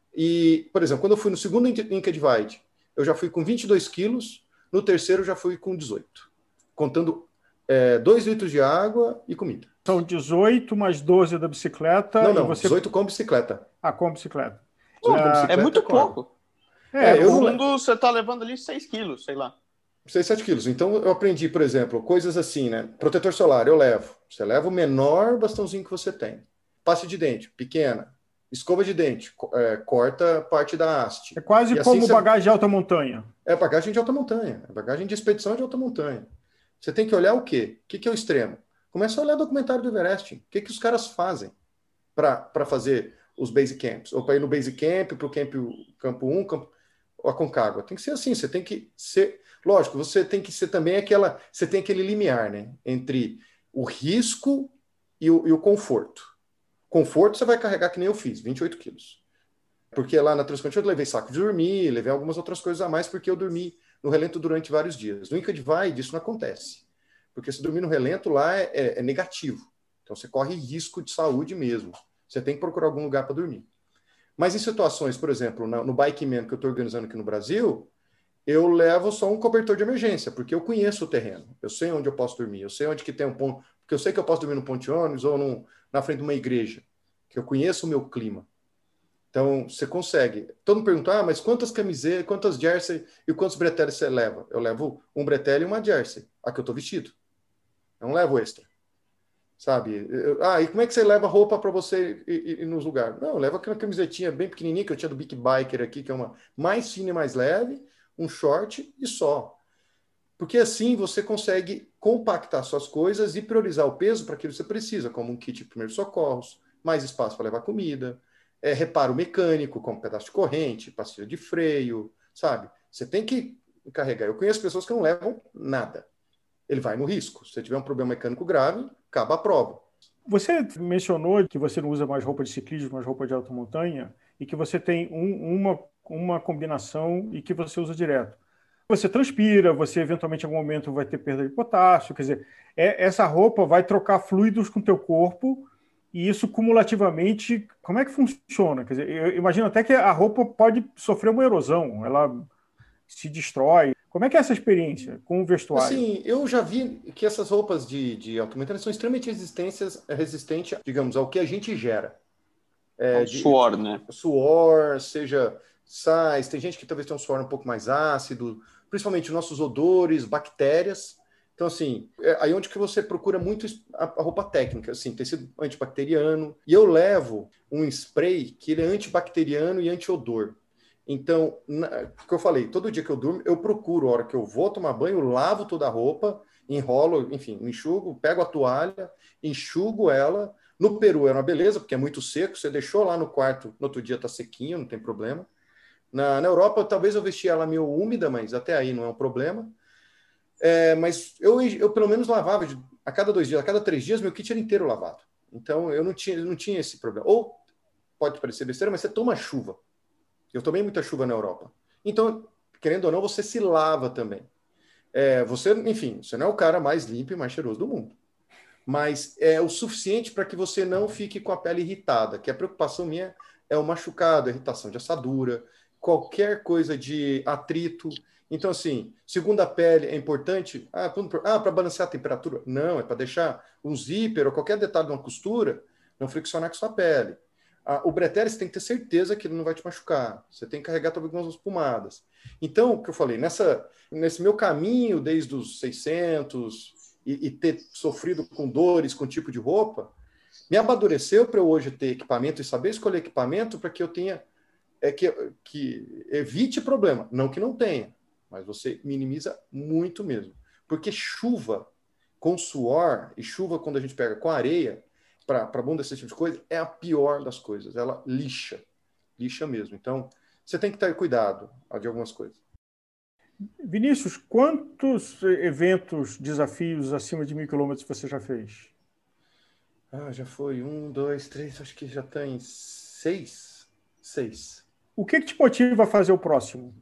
E, por exemplo, quando eu fui no segundo Inca Divide, eu já fui com vinte e dois quilos, no terceiro eu já fui com dezoito, contando é, dois litros de água e comida. São dezoito mais doze da bicicleta. Não, não, e você... dezoito com bicicleta. Ah, com bicicleta. Não, ah, bicicleta é muito pouco. É, é, eu no não... fundo, você está levando ali seis quilos, sei lá. seis, sete quilos. Então, eu aprendi, por exemplo, coisas assim, né? Protetor solar, eu levo. Você leva o menor bastãozinho que você tem. Pasta de dente, pequena. Escova de dente, é, corta parte da haste. É quase e como assim bagagem você... de alta montanha. É bagagem de alta montanha. É bagagem de expedição de alta montanha. Você tem que olhar o quê? O que, que é o extremo? Começa a olhar o documentário do Everest. O que, que os caras fazem para fazer os base camps? Ou para ir no base camp, para o camp, campo um, campo... ou a Concagua. Tem que ser assim, você tem que ser... Lógico, você tem que ser também aquela... Você tem aquele limiar, né? Entre o risco e o, e o conforto. Conforto você vai carregar que nem eu fiz, vinte e oito quilos. Porque lá na Transcontinental eu levei saco de dormir, levei algumas outras coisas a mais, porque eu dormi no relento durante vários dias. No Inca Divide isso não acontece. Porque se dormir no relento lá é, é, é negativo. Então você corre risco de saúde mesmo. Você tem que procurar algum lugar para dormir. Mas em situações, por exemplo, no, no Bike Man que eu estou organizando aqui no Brasil, eu levo só um cobertor de emergência, porque eu conheço o terreno. Eu sei onde eu posso dormir, eu sei onde que tem um ponto... Porque eu sei que eu posso dormir no ponto de ônibus ou num, na frente de uma igreja, que eu conheço o meu clima. Então, você consegue. Todo mundo pergunta, ah, mas quantas camisetas, quantas jersey e quantos breteles você leva? Eu levo um bretelle e uma jersey, a que eu estou vestido. Eu não levo extra. Sabe? Eu, ah, e como é que você leva roupa para você ir, ir, ir nos lugares? Não, eu levo aquela camisetinha bem pequenininha que eu tinha do Big Biker aqui, que é uma mais fina e mais leve, um short e só. Porque assim você consegue compactar suas coisas e priorizar o peso para aquilo que você precisa, como um kit de primeiros socorros, mais espaço para levar comida, é, reparo mecânico, como pedaço de corrente, pastilha de freio, sabe? Você tem que carregar. Eu conheço pessoas que não levam nada. Ele vai no risco. Se tiver um problema mecânico grave, acaba a prova. Você mencionou que você não usa mais roupa de ciclismo, mais roupa de alta montanha, e que você tem um, uma, uma combinação e que você usa direto. Você transpira, você eventualmente em algum momento vai ter perda de potássio, quer dizer, é, essa roupa vai trocar fluidos com o teu corpo e isso cumulativamente, como é que funciona? Quer dizer, eu imagino até que a roupa pode sofrer uma erosão, ela se destrói. Como é que é essa experiência com o vestuário? Assim, eu já vi que essas roupas de, de alta montanha são extremamente resistentes, resistentes, digamos, ao que a gente gera. É, de, suor, né? Suor, seja sais, tem gente que talvez tenha um suor um pouco mais ácido, principalmente nossos odores, bactérias. Então, assim, é aí onde que você procura muito a, a roupa técnica, assim, tecido antibacteriano. E eu levo um spray que ele é antibacteriano e antiodor. Então, o que eu falei, todo dia que eu durmo, eu procuro, a hora que eu vou tomar banho, eu lavo toda a roupa, enrolo, enfim, enxugo, pego a toalha, enxugo ela. No Peru era uma beleza, porque é muito seco, você deixou lá no quarto, no outro dia tá sequinho, não tem problema. Na, na Europa, talvez eu vestia ela meio úmida, mas até aí não é um problema. É, mas eu, eu pelo menos lavava de, a cada dois dias, a cada três dias, meu kit era inteiro lavado. Então eu não tinha, não tinha esse problema. Ou, pode parecer besteira, mas você toma chuva. Eu tomei muita chuva na Europa. Então, querendo ou não, você se lava também. É, você, enfim, você não é o cara mais limpo e mais cheiroso do mundo. Mas é o suficiente para que você não fique com a pele irritada, que a preocupação minha é o machucado, a irritação de assadura, qualquer coisa de atrito. Então, assim, segundo a pele, é importante? Ah, ah para balancear a temperatura? Não, é para deixar um zíper ou qualquer detalhe de uma costura não friccionar com sua pele. Ah, o bretério, você tem que ter certeza que ele não vai te machucar. Você tem que carregar talvez algumas pomadas. Então, o que eu falei, nessa, nesse meu caminho, desde os seiscentos, e, e ter sofrido com dores, com tipo de roupa, me amadureceu para eu hoje ter equipamento e saber escolher equipamento para que eu tenha, é, que, que evite problema. Não que não tenha, mas você minimiza muito mesmo. Porque chuva com suor, e chuva quando a gente pega com areia, para bunda, esse tipo de coisa, é a pior das coisas. Ela lixa. Lixa mesmo. Então, você tem que ter cuidado de algumas coisas. Vinícius, quantos eventos, desafios acima de mil quilômetros você já fez? Ah, já foi um, dois, três, acho que já tem seis. Seis. O que, que te motiva a fazer o próximo?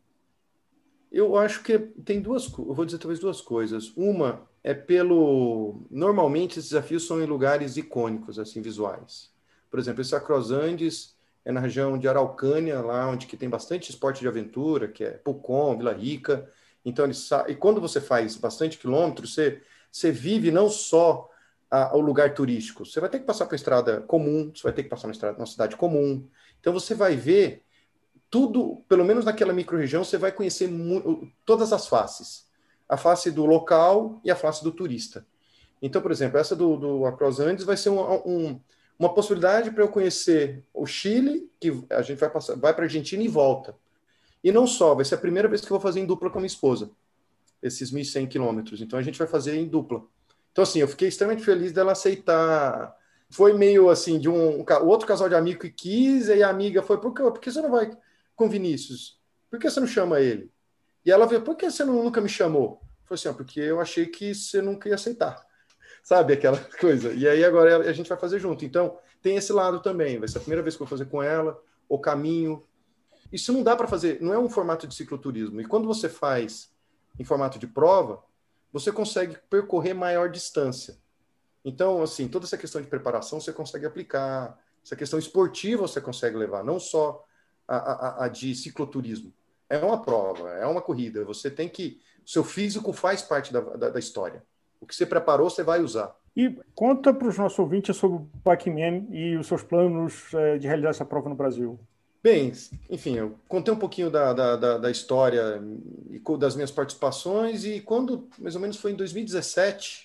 Eu acho que tem duas, eu vou dizer talvez duas coisas. Uma é pelo... Normalmente, esses desafios são em lugares icônicos, assim, visuais. Por exemplo, esse Across Andes é na região de Araucânia, lá onde que tem bastante esporte de aventura, que é Pucón, Vila Rica. Então, ele sa... E quando você faz bastante quilômetros, você, você vive não só a, o lugar turístico, você vai ter que passar por uma estrada comum, você vai ter que passar numa, estrada, numa cidade comum. Então, você vai ver tudo, pelo menos naquela micro-região, você vai conhecer todas as faces. A face do local e a face do turista. Então, por exemplo, essa do, do Across Andes vai ser um, um, uma possibilidade para eu conhecer o Chile, que a gente vai passar, vai para a Argentina e volta. E não só, vai ser a primeira vez que eu vou fazer em dupla com a minha esposa, esses mil e cem quilômetros. Então, a gente vai fazer em dupla. Então, assim, eu fiquei extremamente feliz dela aceitar. Foi meio assim, de um, um outro casal de amigo que quis, e a amiga foi, por que, por que você não vai com Vinícius? Por que você não chama ele? E ela veio, por que você não, nunca me chamou? Eu falei assim, ah, porque eu achei que você nunca ia aceitar. Sabe, aquela coisa. E aí agora a gente vai fazer junto. Então, tem esse lado também. Vai ser a primeira vez que eu vou fazer com ela, o caminho. Isso não dá para fazer, não é um formato de cicloturismo. E quando você faz em formato de prova, você consegue percorrer maior distância. Então, assim, toda essa questão de preparação você consegue aplicar. Essa questão esportiva você consegue levar, não só a, a, a de cicloturismo. É uma prova, é uma corrida. Você tem que... O seu físico faz parte da, da, da história. O que você preparou, você vai usar. E conta para os nossos ouvintes sobre o Bikeman e os seus planos é, de realizar essa prova no Brasil. Bem, enfim, eu contei um pouquinho da, da, da, da história e das minhas participações, e quando, mais ou menos, foi em dois mil e dezessete,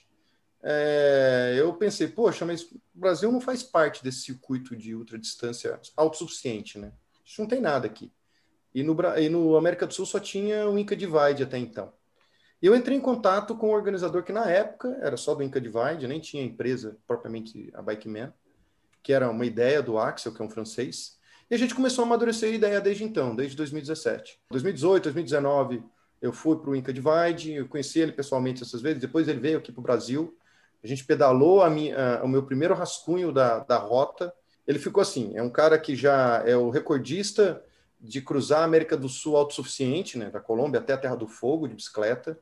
é, eu pensei, poxa, mas o Brasil não faz parte desse circuito de ultradistância autossuficiente, né? A gente não tem nada aqui. E no, e no América do Sul só tinha o Inca Divide até então. E eu entrei em contato com o organizador que, na época, era só do Inca Divide, nem tinha empresa propriamente a Bikeman, que era uma ideia do Axel, que é um francês. E a gente começou a amadurecer a ideia desde então, desde dois mil e dezessete. dois mil e dezoito, dois mil e dezenove, eu fui para o Inca Divide, eu conheci ele pessoalmente essas vezes, depois ele veio aqui para o Brasil, a gente pedalou a minha, a, o meu primeiro rascunho da, da rota. Ele ficou assim, é um cara que já é o recordista de cruzar a América do Sul autossuficiente, né, da Colômbia até a Terra do Fogo, de bicicleta.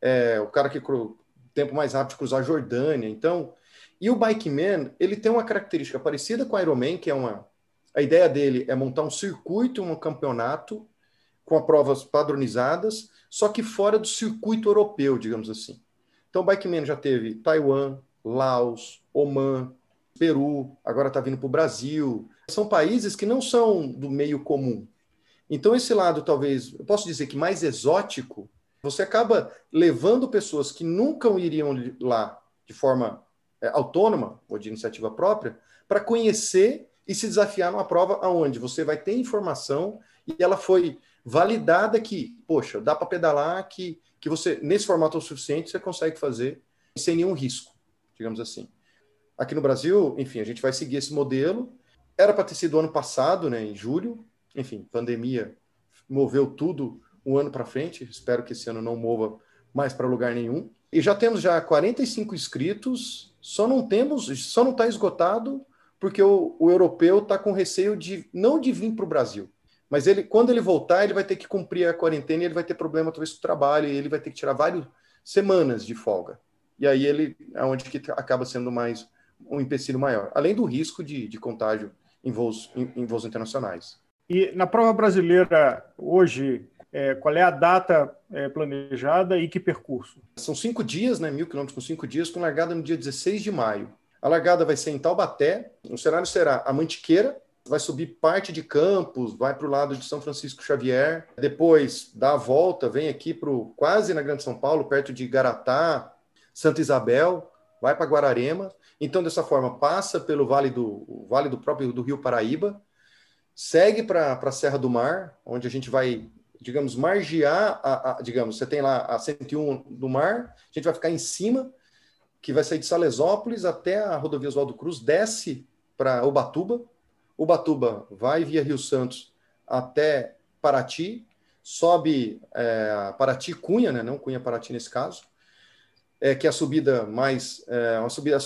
É o cara que o tempo mais rápido de cruzar a Jordânia. Então, e o Bikeman, ele tem uma característica parecida com o Ironman, que é uma... A ideia dele é montar um circuito, um campeonato, com provas padronizadas, só que fora do circuito europeu, digamos assim. Então, o Bikeman já teve Taiwan, Laos, Omã, Peru, agora está vindo para o Brasil. São países que não são do meio comum. Então, esse lado, talvez, eu posso dizer que mais exótico, você acaba levando pessoas que nunca iriam lá de forma é, autônoma ou de iniciativa própria para conhecer e se desafiar numa prova onde você vai ter informação e ela foi validada que, poxa, dá para pedalar, que, que você, nesse formato o suficiente, você consegue fazer sem nenhum risco, digamos assim. Aqui no Brasil, enfim, a gente vai seguir esse modelo. Era para ter sido ano passado, né, em julho. Enfim, pandemia moveu tudo um ano para frente. Espero que esse ano não mova mais para lugar nenhum. E já temos já quarenta e cinco inscritos. Só não temos, só não está esgotado porque o, o europeu está com receio de não de vir para o Brasil. Mas ele, quando ele voltar, ele vai ter que cumprir a quarentena e ele vai ter problema talvez com o trabalho e ele vai ter que tirar várias semanas de folga. E aí ele é onde que acaba sendo mais um empecilho maior, além do risco de, de contágio em voos, em, em voos internacionais. E na prova brasileira, hoje, é, qual é a data é, planejada e que percurso? São cinco dias, né, mil quilômetros com cinco dias, com largada no dia dezesseis de maio. A largada vai ser em Taubaté, o cenário será a Mantiqueira, vai subir parte de Campos, vai para o lado de São Francisco Xavier, depois dá a volta, vem aqui pro, quase na Grande São Paulo, perto de Garatá, Santa Isabel, vai para Guararema. Então, dessa forma, passa pelo vale do, vale do próprio do Rio Paraíba, segue para a Serra do Mar, onde a gente vai, digamos, margear, a, a, digamos, você tem lá a cento e um do Mar, a gente vai ficar em cima, que vai sair de Salesópolis até a rodovia Oswaldo Cruz, desce para Ubatuba, Ubatuba vai via Rio Santos até Paraty, sobe é, Paraty-Cunha, né, não Cunha-Paraty nesse caso, é, que é a subida mais, é, uma subida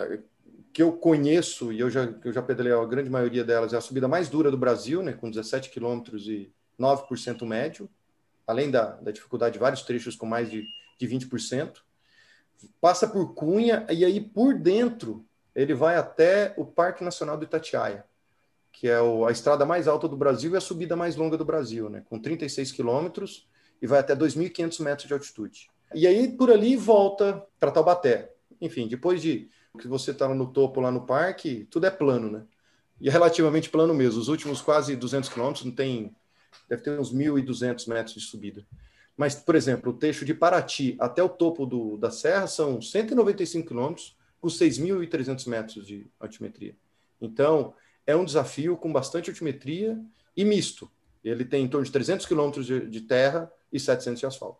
que eu conheço, e eu já, eu já pedalei a grande maioria delas, é a subida mais dura do Brasil, né, com dezessete quilômetros e nove por cento médio, além da, da dificuldade de vários trechos com mais de, de vinte por cento. Passa por Cunha, e aí por dentro ele vai até o Parque Nacional do Itatiaia, que é o, a estrada mais alta do Brasil e a subida mais longa do Brasil, né, com trinta e seis quilômetros e vai até dois mil e quinhentos metros de altitude. E aí, por ali, volta para Taubaté. Enfim, depois de que você está no topo lá no parque, tudo é plano, né? E é relativamente plano mesmo. Os últimos quase duzentos quilômetros não tem... Deve ter uns mil e duzentos metros de subida. Mas, por exemplo, o trecho de Paraty até o topo do, da serra são cento e noventa e cinco quilômetros com seis mil e trezentos metros de altimetria. Então, é um desafio com bastante altimetria e misto. Ele tem em torno de trezentos quilômetros de, de terra e setecentos de asfalto.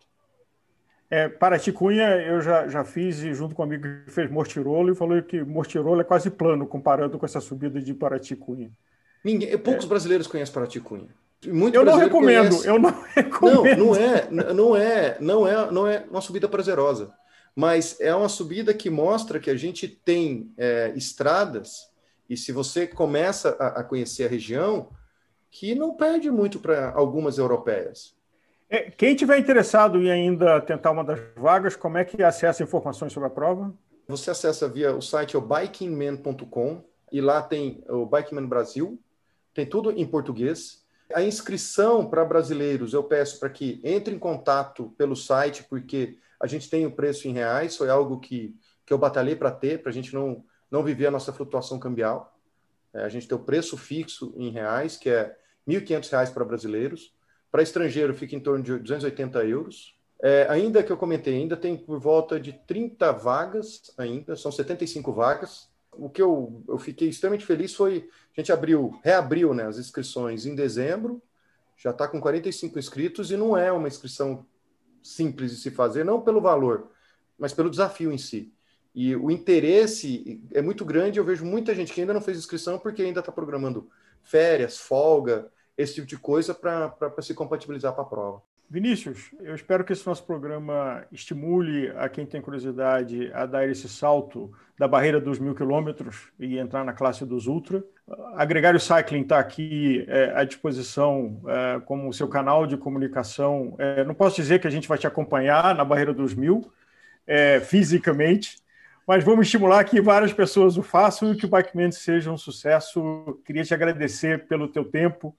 É, Paraty-Cunha eu já, já fiz e junto com um amigo que fez Mortirolo e falou que Mortirolo é quase plano comparando com essa subida de Paraty-Cunha. Ninguém, poucos é. brasileiros conhecem Paraty-Cunha. Muito eu não recomendo, conhece... eu não recomendo. Não, não é, não é, não é, não é uma subida prazerosa, mas é uma subida que mostra que a gente tem é, estradas e se você começa a, a conhecer a região, que não perde muito para algumas europeias. É, quem tiver interessado em ainda tentar uma das vagas, como é que acessa informações sobre a prova? Você acessa via o site é o bikingman ponto com e lá tem o Bikeman Brasil, tem tudo em português. A inscrição para brasileiros eu peço para que entre em contato pelo site, porque a gente tem o preço em reais, foi algo que, que eu batalhei para ter, para a gente não, não viver a nossa flutuação cambial. É, a gente tem o preço fixo em reais, que é mil e quinhentos reais para brasileiros. Para estrangeiro fica em torno de duzentos e oitenta euros. É, ainda que eu comentei, ainda tem por volta de trinta vagas, ainda, são setenta e cinco vagas. O que eu, eu fiquei extremamente feliz foi, a gente abriu, reabriu né, as inscrições em dezembro, já está com quarenta e cinco inscritos, e não é uma inscrição simples de se fazer, não pelo valor, mas pelo desafio em si. E o interesse é muito grande, eu vejo muita gente que ainda não fez inscrição porque ainda está programando férias, folga, esse tipo de coisa para se compatibilizar para a prova. Vinícius, eu espero que esse nosso programa estimule a quem tem curiosidade a dar esse salto da barreira dos mil quilômetros e entrar na classe dos ultra. A Gregário Cycling está aqui é, à disposição é, como seu canal de comunicação. É, não posso dizer que a gente vai te acompanhar na barreira dos mil, é, fisicamente, mas vamos estimular que várias pessoas o façam e que o Bikeman seja um sucesso. Queria te agradecer pelo teu tempo,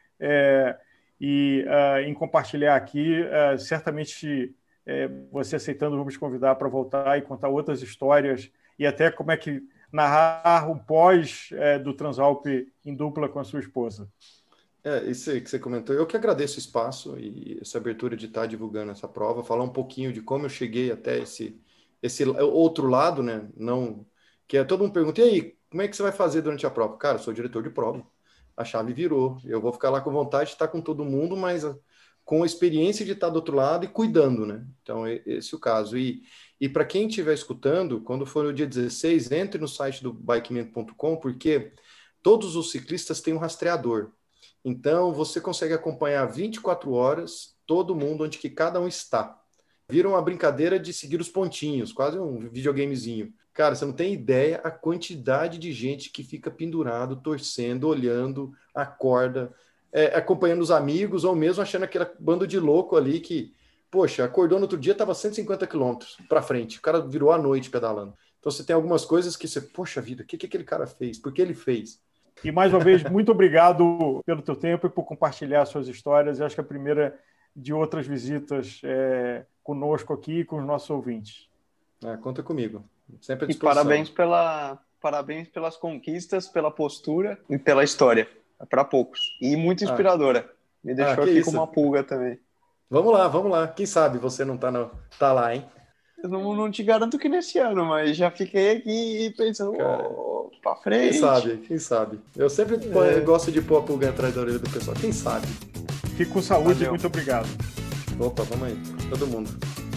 é, e uh, em compartilhar aqui, uh, certamente uh, você aceitando, vamos convidar para voltar e contar outras histórias e até como é que narrar o pós uh, do Transalp em dupla com a sua esposa. É, isso aí que você comentou. Eu que agradeço o espaço e essa abertura de estar divulgando essa prova, falar um pouquinho de como eu cheguei até esse, esse outro lado, né? Não, que é todo mundo pergunta, e aí, como é que você vai fazer durante a prova? Cara, eu sou diretor de prova. A chave virou. Eu vou ficar lá com vontade de estar com todo mundo, mas com a experiência de estar do outro lado e cuidando, né? Então, esse é o caso. E, e para quem estiver escutando, quando for no dia dezesseis, entre no site do bikeman ponto com, porque todos os ciclistas têm um rastreador. Então, você consegue acompanhar vinte e quatro horas todo mundo, onde que cada um está. Vira uma brincadeira de seguir os pontinhos, quase um videogamezinho. Cara, você não tem ideia a quantidade de gente que fica pendurado, torcendo, olhando, acorda, é, acompanhando os amigos, ou mesmo achando aquele bando de louco ali que, poxa, acordou no outro dia, estava cento e cinquenta quilômetros para frente, o cara virou à noite pedalando. Então você tem algumas coisas que você, poxa vida, o que, que aquele cara fez? Por que ele fez? E mais uma vez, muito obrigado pelo teu tempo e por compartilhar suas histórias. Eu acho que é a primeira de outras visitas é, conosco aqui e com os nossos ouvintes. Ah, conta comigo. Sempre à e disposição. parabéns, pela, parabéns pelas conquistas, pela postura e pela história. É para poucos. E muito inspiradora. Ah. Me deixou ah, aqui isso? com uma pulga também. Vamos lá, vamos lá. Quem sabe você não tá, no, tá lá, hein? Eu não, não te garanto que nesse ano, mas já fiquei aqui pensando, oh, pra frente. Quem sabe, quem sabe. Eu sempre é. gosto de pôr a pulga atrás da orelha do pessoal. Quem sabe? Fique com saúde e muito obrigado. Opa, vamos aí. Todo mundo.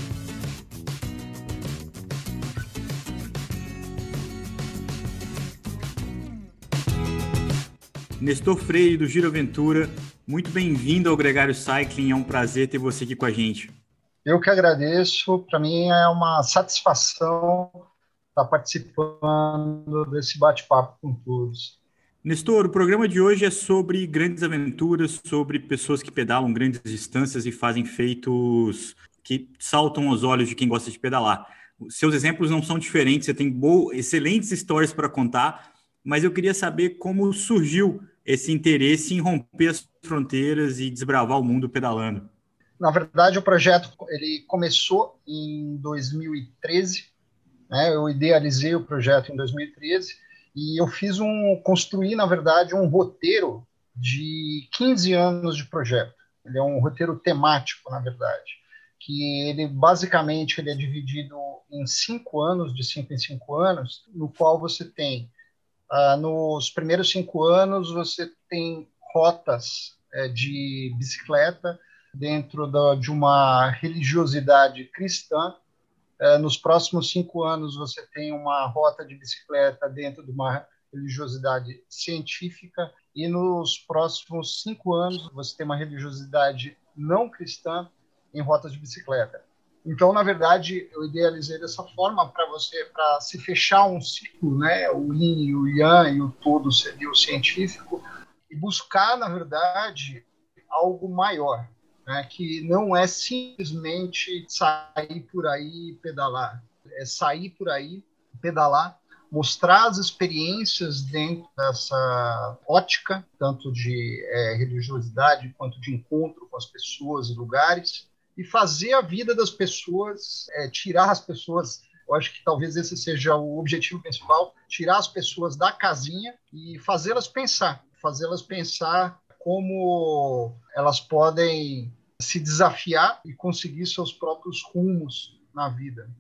Nestor Freire, do Giro Aventura, muito bem-vindo ao Gregário Cycling, é um prazer ter você aqui com a gente. Eu que agradeço, para mim é uma satisfação estar participando desse bate-papo com todos. Nestor, o programa de hoje é sobre grandes aventuras, sobre pessoas que pedalam grandes distâncias e fazem feitos que saltam aos olhos de quem gosta de pedalar. Seus exemplos não são diferentes, você tem bo- excelentes histórias para contar, mas eu queria saber como surgiu esse interesse em romper as fronteiras e desbravar o mundo pedalando. Na verdade, o projeto ele começou em dois mil e treze, né? Eu idealizei o projeto em dois mil e treze e eu fiz um, construí, na verdade, um roteiro de quinze anos de projeto. Ele é um roteiro temático, na verdade, que ele, basicamente, ele é dividido em cinco anos, de cinco em cinco anos, no qual você tem Uh, nos primeiros cinco anos, você tem rotas uh, de bicicleta dentro da, de uma religiosidade cristã. Uh, nos próximos cinco anos, você tem uma rota de bicicleta dentro de uma religiosidade científica. E nos próximos cinco anos, você tem uma religiosidade não cristã em rotas de bicicleta. Então, na verdade, eu idealizei dessa forma para você, para se fechar um ciclo, né? O yin e o yang e o todo seria o científico, e buscar, na verdade, algo maior, né? Que não é simplesmente sair por aí e pedalar, é sair por aí, pedalar, mostrar as experiências dentro dessa ótica, tanto de é, religiosidade quanto de encontro com as pessoas e lugares, e fazer a vida das pessoas, é, tirar as pessoas, eu acho que talvez esse seja o objetivo principal, tirar as pessoas da casinha e fazê-las pensar, fazê-las pensar como elas podem se desafiar e conseguir seus próprios rumos na vida.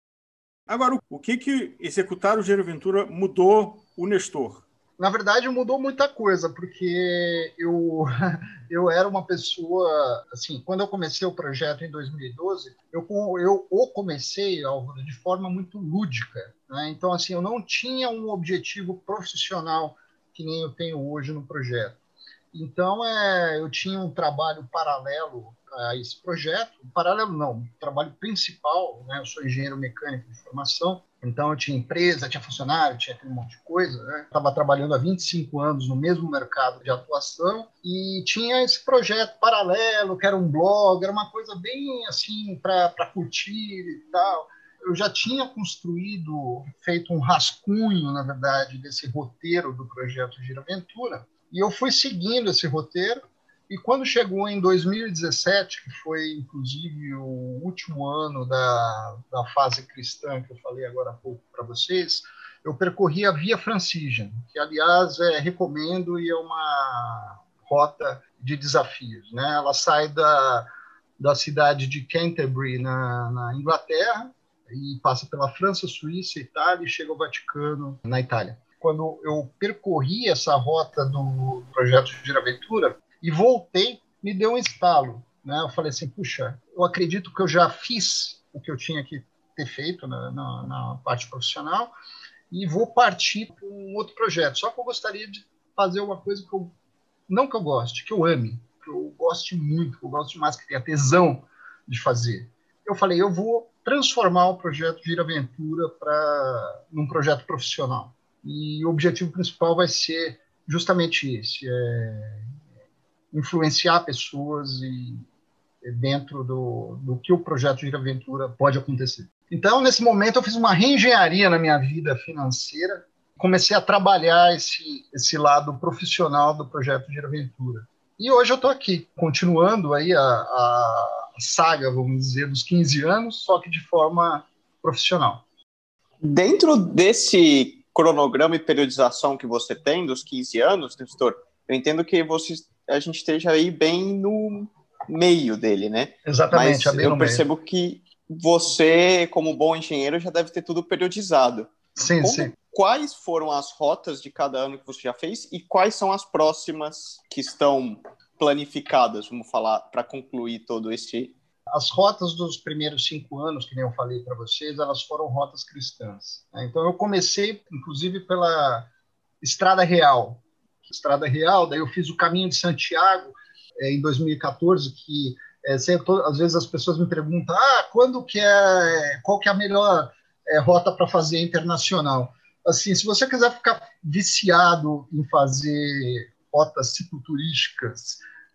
Agora, o que que executar o Giro Aventura mudou o Nestor? Na verdade, mudou muita coisa, porque eu, eu era uma pessoa... Assim, quando eu comecei o projeto em dois mil e doze, eu, eu o comecei, Álvaro, de forma muito lúdica, né? Então, assim, eu não tinha um objetivo profissional que nem eu tenho hoje no projeto. Então, é, eu tinha um trabalho paralelo a esse projeto, paralelo não, um trabalho principal, né? Eu sou engenheiro mecânico de formação, então eu tinha empresa, tinha funcionário, tinha aquele monte de coisa, né? Estava trabalhando há vinte e cinco anos no mesmo mercado de atuação e tinha esse projeto paralelo, que era um blog, era uma coisa bem assim para curtir e tal. Eu já tinha construído, feito um rascunho, na verdade, desse roteiro do projeto Giraventura, e eu fui seguindo esse roteiro. E quando chegou em dois mil e dezessete, que foi, inclusive, o último ano da, da fase cristã, que eu falei agora há pouco para vocês, eu percorri a Via Francigena, que, aliás, é, recomendo e é uma rota de desafios, né? Ela sai da, da cidade de Canterbury, na, na Inglaterra, e passa pela França, Suíça, Itália, e chega ao Vaticano, na Itália. Quando eu percorri essa rota do projeto Giraventura, e voltei, me deu um estalo, né? Eu falei assim, puxa, eu acredito que eu já fiz o que eu tinha que ter feito na, na, na parte profissional e vou partir para um outro projeto. Só que eu gostaria de fazer uma coisa que eu, não que eu goste, que eu ame, que eu goste muito, que eu gosto demais, que tenha tesão de fazer. Eu falei, eu vou transformar o projeto Giraventura para um projeto profissional. E o objetivo principal vai ser justamente esse, é influenciar pessoas e dentro do, do que o projeto Giraventura pode acontecer. Então, nesse momento, eu fiz uma reengenharia na minha vida financeira, comecei a trabalhar esse, esse lado profissional do projeto Giraventura. E hoje eu estou aqui, continuando aí a, a saga, vamos dizer, dos quinze anos, só que de forma profissional. Dentro desse cronograma e periodização que você tem dos quinze anos, Nestor, eu entendo que você, a gente esteja aí bem no meio dele, né? Exatamente, mas bem eu no percebo meio. Que você, como bom engenheiro, já deve ter tudo periodizado. Sim, como, sim. Quais foram as rotas de cada ano que você já fez e quais são as próximas que estão planificadas, vamos falar, para concluir todo esse... As rotas dos primeiros cinco anos, que nem eu falei para vocês, elas foram rotas cristãs. Então, eu comecei, inclusive, pela Estrada Real. Estrada Real, daí eu fiz o Caminho de Santiago é, em dois mil e quatorze, que é, sempre, às vezes as pessoas me perguntam, ah, quando que é, qual que é a melhor é, rota para fazer internacional? Assim, se você quiser ficar viciado em fazer rotas cicloturísticas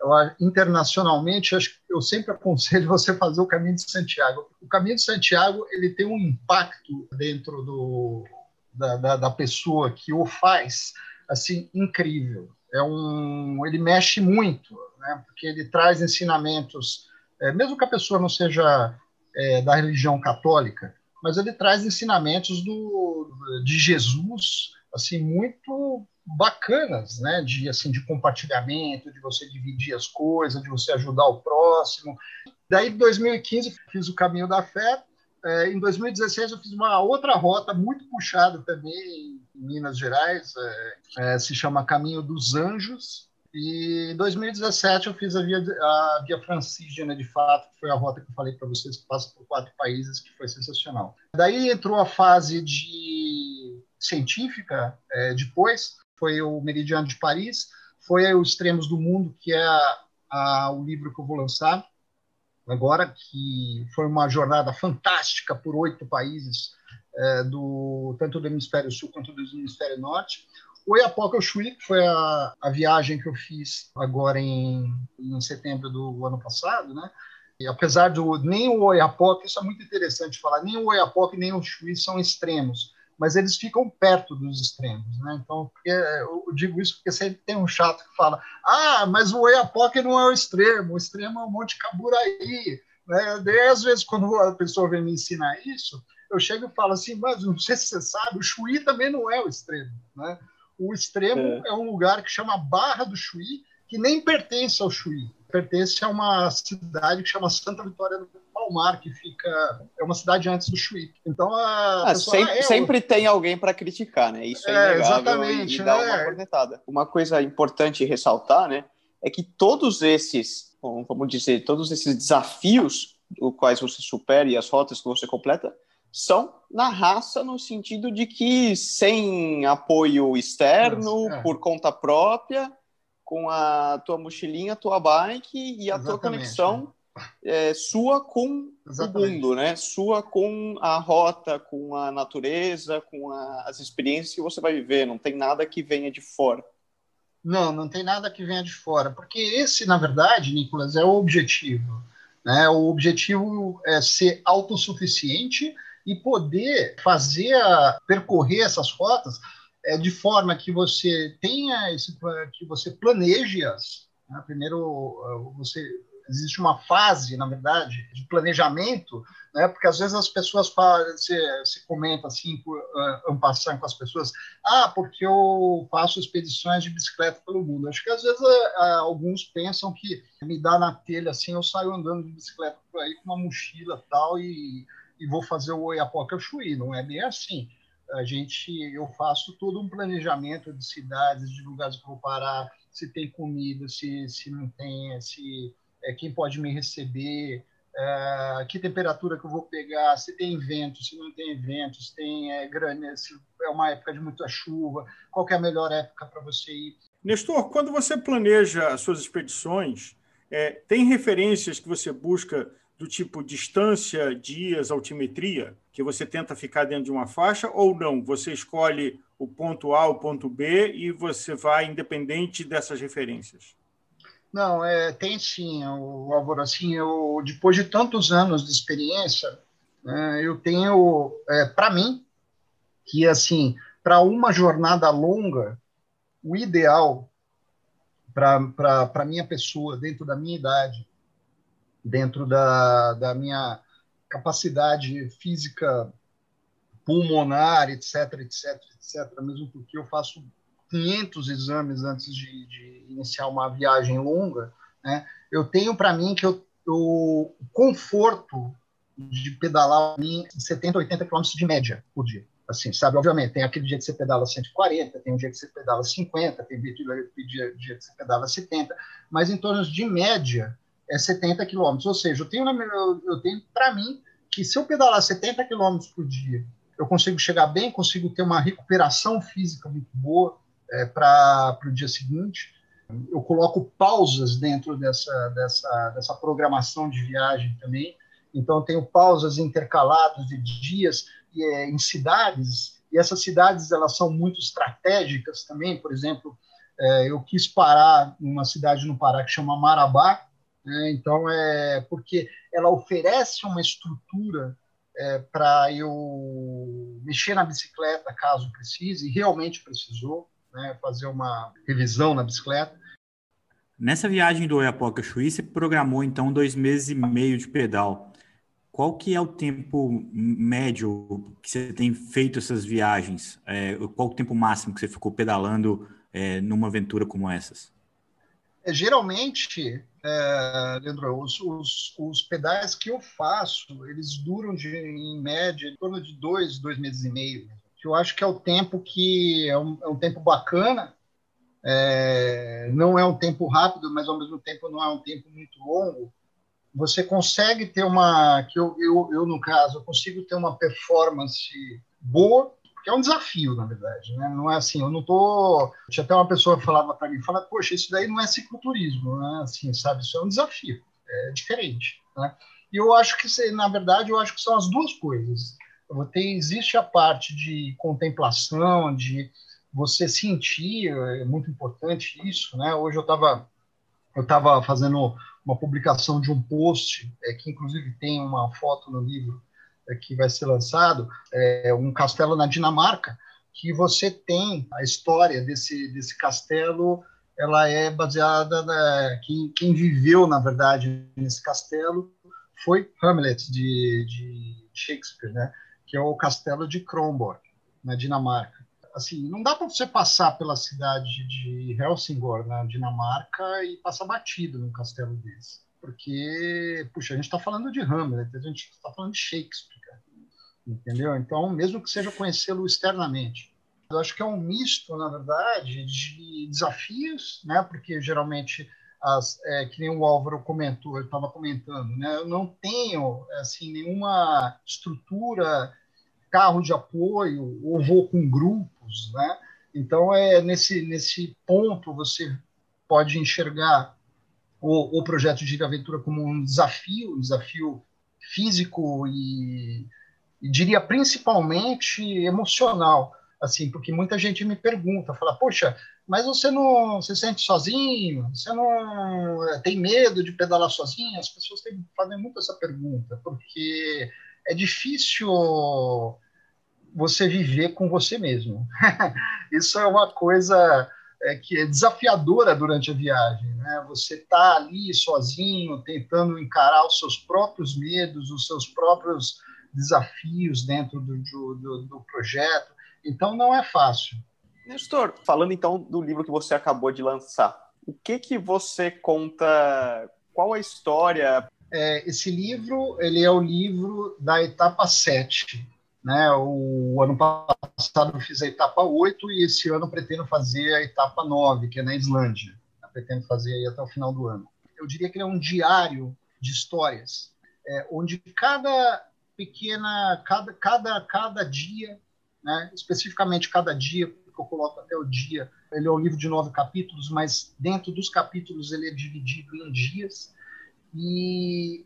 internacionalmente, eu sempre aconselho você fazer o Caminho de Santiago. O Caminho de Santiago ele tem um impacto dentro do, da, da, da pessoa que o faz, assim, incrível. É um, ele mexe muito, né? Porque ele traz ensinamentos, é, mesmo que a pessoa não seja é, da religião católica, mas ele traz ensinamentos do, de Jesus, assim, muito bacanas, né? De, assim, de compartilhamento, de você dividir as coisas, de você ajudar o próximo. Daí, em dois mil e quinze, fiz o Caminho da Fé. É, em dois mil e dezesseis, eu fiz uma outra rota muito puxada também em Minas Gerais, é, é, se chama Caminho dos Anjos. E em dois mil e dezessete, eu fiz a Via, a Via Francígena, de fato, que foi a rota que eu falei para vocês, que passa por quatro países, que foi sensacional. Daí entrou a fase de científica, é, depois, foi o Meridiano de Paris, foi o Extremos do Mundo, que é a, a, o livro que eu vou lançar agora, que foi uma jornada fantástica por oito países, é, do, tanto do Hemisfério Sul quanto do Hemisfério Norte. O Oiapoque ao Chuí, que foi a, a viagem que eu fiz agora em, em setembro do ano passado, né? E apesar do nem o Oiapoque, isso é muito interessante falar, nem o Oiapoque nem o Chuí são extremos, mas eles ficam perto dos extremos, né? Então, porque, eu digo isso porque sempre tem um chato que fala, ah, mas o Oiapoque não é o extremo, o extremo é o Monte Caburaí, né? Daí, às vezes, quando a pessoa vem me ensinar isso, eu chego e falo assim, mas não sei se você sabe, o Chuí também não é o extremo, né? O extremo é. é um lugar que chama Barra do Chuí, que nem pertence ao Chuí, pertence a uma cidade que chama Santa Vitória do Palmar, que fica é uma cidade antes do Chuí. Então a ah, pessoa, sempre, ah, é, sempre tem alguém para criticar, né? Isso é, é inegável exatamente, e, e dá né? uma cornetada. Uma coisa importante ressaltar, né, é que todos esses, vamos dizer, todos esses desafios os quais você supera e as rotas que você completa são na raça, no sentido de que sem apoio externo, É. por conta própria, com a tua mochilinha, tua bike e a Exatamente, tua conexão é, sua com Exatamente. o mundo, né? Sua com a rota, com a natureza, com a, as experiências que você vai viver. Não tem nada que venha de fora. Não, não tem nada que venha de fora, porque esse, na verdade, Nicolas, é o objetivo, né? O objetivo é ser autossuficiente e poder fazer, a, percorrer essas rotas é, de forma que você tenha esse, que você planeje-as. Né? Primeiro, você existe uma fase, na verdade, de planejamento, né? Porque às vezes as pessoas falam, se, se comenta assim, por, uh, passando com as pessoas, ah, porque eu faço expedições de bicicleta pelo mundo. Acho que às vezes uh, alguns pensam que me dá na telha assim, eu saio andando de bicicleta por aí com uma mochila tal e, e vou fazer o Oiapoque ao Chuí. Não é bem assim. A gente, eu faço todo um planejamento de cidades, de lugares que eu vou parar, se tem comida, se, se não tem, se é, quem pode me receber, é, que temperatura que eu vou pegar, se tem vento, se não tem vento, se tem é, grana, se é uma época de muita chuva, qual que é a melhor época para você ir. Nestor, quando você planeja as suas expedições, é, tem referências que você busca do tipo distância, dias, altimetria, que você tenta ficar dentro de uma faixa, ou não? Você escolhe o ponto A, o ponto B, e você vai independente dessas referências? Não, é, tem sim, o Álvaro, assim, eu, depois de tantos anos de experiência, é, eu tenho, é, para mim, que assim, para uma jornada longa, o ideal para a minha pessoa, dentro da minha idade, dentro da, da minha capacidade física pulmonar, etc, etc, etc, mesmo porque eu faço quinhentos exames antes de, de iniciar uma viagem longa, né? Eu tenho para mim que eu, o conforto de pedalar em setenta, oitenta quilômetros de média por dia. Assim, sabe? Obviamente, tem aquele dia que você pedala cento e quarenta, tem um dia que você pedala cinquenta, tem dia, dia, dia que você pedala setenta, mas em torno de média é setenta quilômetros. Ou seja, eu tenho, eu, eu tenho para mim que se eu pedalar setenta quilômetros por dia, eu consigo chegar bem, consigo ter uma recuperação física muito boa é, para o dia seguinte. Eu coloco pausas dentro dessa, dessa, dessa programação de viagem também. Então, eu tenho pausas intercaladas de dias é, em cidades, e essas cidades elas são muito estratégicas também. Por exemplo, é, eu quis parar numa cidade no Pará que chama Marabá, né? Então, é porque ela oferece uma estrutura é, para eu mexer na bicicleta caso precise, e realmente precisou, né, fazer uma revisão na bicicleta. Nessa viagem do Oiapoque ao Chuí, você programou então dois meses e meio de pedal. Qual que é o tempo médio que você tem feito essas viagens? É, qual o tempo máximo que você ficou pedalando é, numa aventura como essas? É, geralmente, é, Leandro, os, os, os pedais que eu faço, eles duram de, em média em torno de dois, dois meses e meio. Que eu acho que é o tempo que é um, é um tempo bacana. É, não é um tempo rápido, mas ao mesmo tempo não é um tempo muito longo. Você consegue ter uma, que eu, eu, eu no caso, eu consigo ter uma performance boa, porque é um desafio, na verdade, né? Não é assim, eu não tô... Tinha até uma pessoa que falava para mim, fala, poxa, isso daí não é cicloturismo, né? Assim, sabe, isso é um desafio, é diferente, né? E eu acho que, na verdade, eu acho que são as duas coisas. Tem, existe a parte de contemplação, de você sentir, é muito importante isso, né? Hoje eu estava eu estava fazendo uma publicação de um post, é, que inclusive tem uma foto no livro é, que vai ser lançado, é um castelo na Dinamarca, que você tem a história desse, desse castelo, ela é baseada na... Quem, quem viveu, na verdade, nesse castelo foi Hamlet, de, de Shakespeare, né? Que é o castelo de Kronborg, na Dinamarca. Assim, não dá para você passar pela cidade de Helsingborg, na Dinamarca, e passar batido num castelo desse. Porque, puxa, a gente está falando de Hamlet, a gente está falando de Shakespeare, entendeu? Então, mesmo que seja conhecê-lo externamente. Eu acho que é um misto, na verdade, de desafios, né? Porque geralmente, as, é, que nem o Álvaro comentou, ele estava comentando, né? Eu não tenho assim, nenhuma estrutura carro de apoio ou vou com grupos, né? Então, é nesse, nesse ponto você pode enxergar o, o projeto de Giro Aventura como um desafio, um desafio físico e, e diria principalmente emocional, assim, porque muita gente me pergunta, fala, poxa, mas você não se sente sozinho? Você não tem medo de pedalar sozinho? As pessoas têm, fazem muito essa pergunta, porque é difícil você viver com você mesmo. Isso é uma coisa é, que é desafiadora durante a viagem, né? Você está ali sozinho, tentando encarar os seus próprios medos, os seus próprios desafios dentro do, do, do projeto. Então, não é fácil. Nestor, falando então do livro que você acabou de lançar, o que que você conta, qual a história? É, esse livro, ele é o livro da etapa sete, né? O ano passado eu fiz a etapa oito e esse ano eu pretendo fazer a etapa nove, que é na Islândia. Eu pretendo fazer aí até o final do ano. Eu diria que ele é um diário de histórias, é, onde cada pequena, cada, cada, cada dia, né? Especificamente cada dia, que eu coloco até o dia, ele é um livro de nove capítulos, mas dentro dos capítulos ele é dividido em dias, e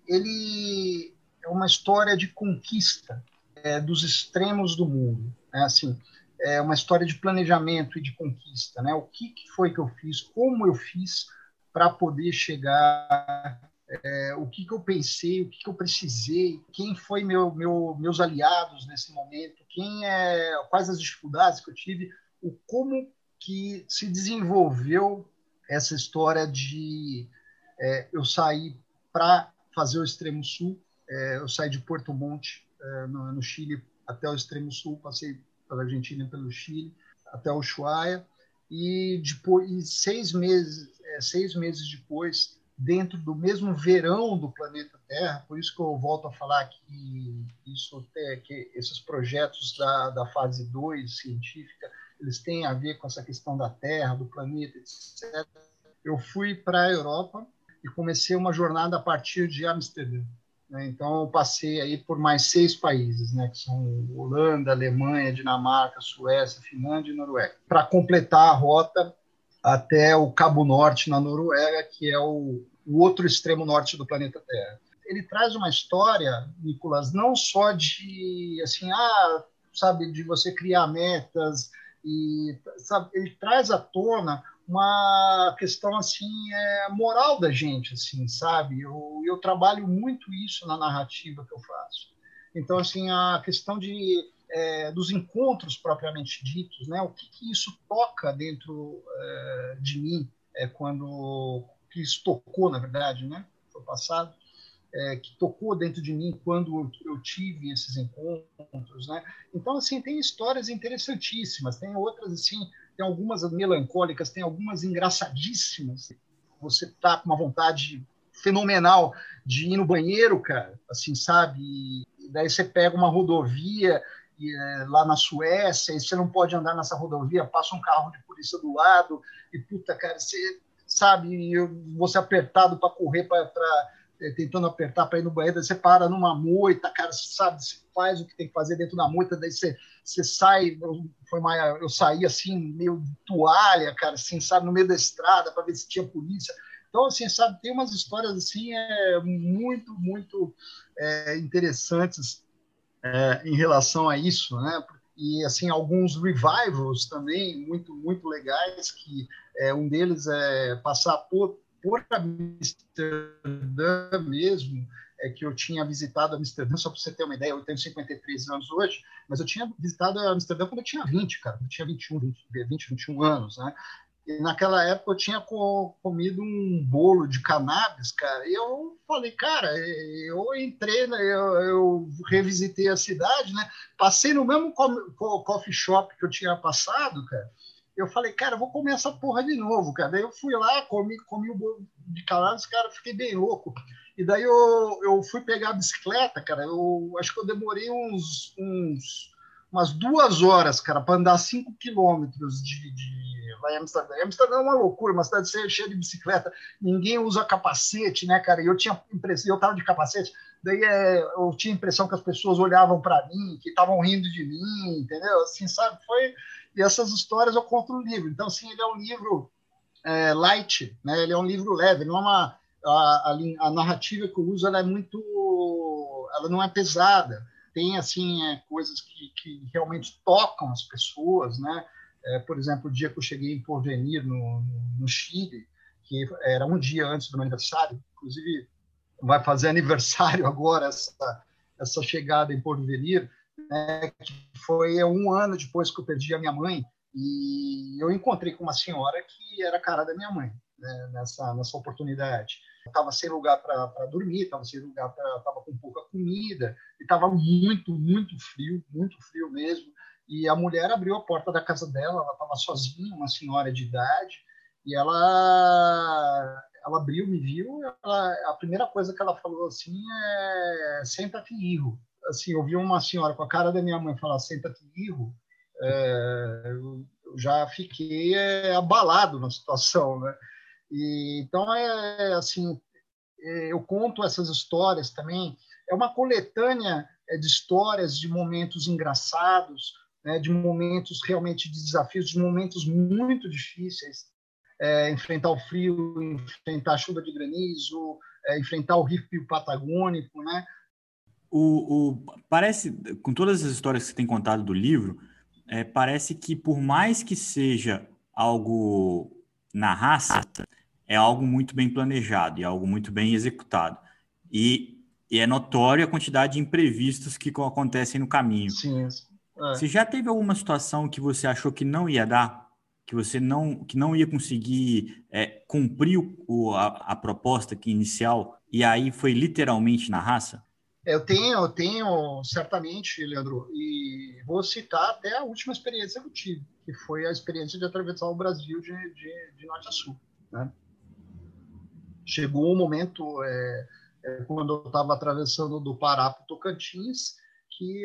ele é uma história de conquista é, dos extremos do mundo, né? Assim, é uma história de planejamento e de conquista, né? O que, que foi que eu fiz, como eu fiz para poder chegar, é, o que, que eu pensei, o que, que eu precisei, quem foi meu, meu, meus aliados nesse momento, quem é, quais as dificuldades que eu tive, o como que se desenvolveu essa história de é, eu sair para fazer o extremo sul. É, eu saí de Porto Monte, é, no, no Chile, até o extremo sul, passei pela Argentina e pelo Chile, até o Ushuaia, e depois, e seis meses, é, seis meses depois, dentro do mesmo verão do planeta Terra, por isso que eu volto a falar que, isso, é, que esses projetos da, da fase dois científica, eles têm a ver com essa questão da Terra, do planeta, etcétera. Eu fui para a Europa e comecei uma jornada a partir de Amsterdã, né? Então, eu passei aí por mais seis países, né? Que são Holanda, Alemanha, Dinamarca, Suécia, Finlândia e Noruega, para completar a rota até o Cabo Norte, na Noruega, que é o, o outro extremo norte do planeta Terra. Ele traz uma história, Nicolas, não só de, assim, ah, sabe, de você criar metas, e, sabe, ele traz à tona uma questão assim é, moral da gente, assim, sabe? Eu, eu trabalho muito isso na narrativa que eu faço. Então, assim, a questão de é, dos encontros propriamente ditos, né? O que, que isso toca dentro é, de mim é, quando que isso tocou, na verdade, né? Foi passado. É, que tocou dentro de mim quando eu, eu tive esses encontros, né? Então, assim, tem histórias interessantíssimas, tem outras, assim, tem algumas melancólicas, tem algumas engraçadíssimas. Você tá com uma vontade fenomenal de ir no banheiro, cara, assim, sabe? E daí você pega uma rodovia e, é, lá na Suécia, e você não pode andar nessa rodovia, passa um carro de polícia do lado, e, puta, cara, você, sabe, você apertado para correr para tentando apertar para ir no banheiro, você para numa moita, cara, você sabe, você faz o que tem que fazer dentro da moita, daí você, você sai, eu, foi uma, eu saí assim, meio de toalha, cara, assim, sabe, no meio da estrada, para ver se tinha polícia. Então, assim, sabe, tem umas histórias, assim, é, muito, muito é, interessantes é, em relação a isso, né? E, assim, alguns revivals também muito, muito legais, que é, um deles é passar por por Amsterdã mesmo, é que eu tinha visitado Amsterdã, só para você ter uma ideia, eu tenho cinquenta e três anos hoje, mas eu tinha visitado Amsterdã quando eu tinha vinte, cara, eu tinha vinte e um, vinte, vinte, vinte e um anos, né? E naquela época eu tinha co comido um bolo de cannabis, cara, e eu falei, cara, eu entrei, né, eu, eu revisitei a cidade, né? Passei no mesmo co coffee shop que eu tinha passado, cara. Eu falei, cara, eu vou comer essa porra de novo, cara. Daí eu fui lá, comi, comi o bolo de cannabis, cara, fiquei bem louco. E daí eu, eu fui pegar a bicicleta, cara, eu acho que eu demorei uns, uns, umas duas horas, cara, para andar cinco quilômetros de, de lá em Amsterdã. Amsterdã é uma loucura, uma cidade cheia de bicicleta, ninguém usa capacete, né, cara? E eu tinha impressão, eu estava de capacete, daí é, eu tinha a impressão que as pessoas olhavam para mim, que estavam rindo de mim, entendeu? Assim, sabe? Foi... E essas histórias eu conto no livro. Então, assim, ele é um livro é, light, né? Ele é um livro leve, não é uma... A, a, a narrativa que eu uso, ela é muito... Ela não é pesada. Tem, assim, é, coisas que, que realmente tocam as pessoas, né? É, por exemplo, o dia que eu cheguei em Porvenir, no, no Chile, que era um dia antes do meu aniversário, inclusive vai fazer aniversário agora essa, essa chegada em Porvenir, né, que foi um ano depois que eu perdi a minha mãe, e eu encontrei com uma senhora que era a cara da minha mãe, né, nessa, nessa oportunidade. Estava sem lugar para dormir, estava sem lugar para, estava com pouca comida, e estava muito, muito frio, muito frio mesmo. E a mulher abriu a porta da casa dela, ela estava sozinha, uma senhora de idade, e ela, ela abriu, me viu, ela, a primeira coisa que ela falou assim é senta-te, irro. Assim, eu vi uma senhora com a cara da minha mãe falar senta-te, irro, é, eu já fiquei é, abalado na situação, né? E, então, é assim, eu conto essas histórias também, é uma coletânea de histórias, de momentos engraçados, né, de momentos realmente de desafios, de momentos muito difíceis, é, enfrentar o frio, enfrentar a chuva de granizo, é, enfrentar o Rio Patagônico, né? O, o, parece, com todas as histórias que você tem contado do livro, é, parece que por mais que seja algo na raça, é algo muito bem planejado e algo muito bem executado. E, e é notória a quantidade de imprevistos que acontecem no caminho. Sim. É. Você já teve alguma situação que você achou que não ia dar? Que você não, que não ia conseguir é, cumprir o, a, a proposta que inicial e aí foi literalmente na raça? Eu tenho, eu tenho, certamente, Leandro, e vou citar até a última experiência que eu tive, que foi a experiência de atravessar o Brasil de, de, de norte a sul, né? Chegou um momento, é, é, quando eu estava atravessando do Pará para o Tocantins, que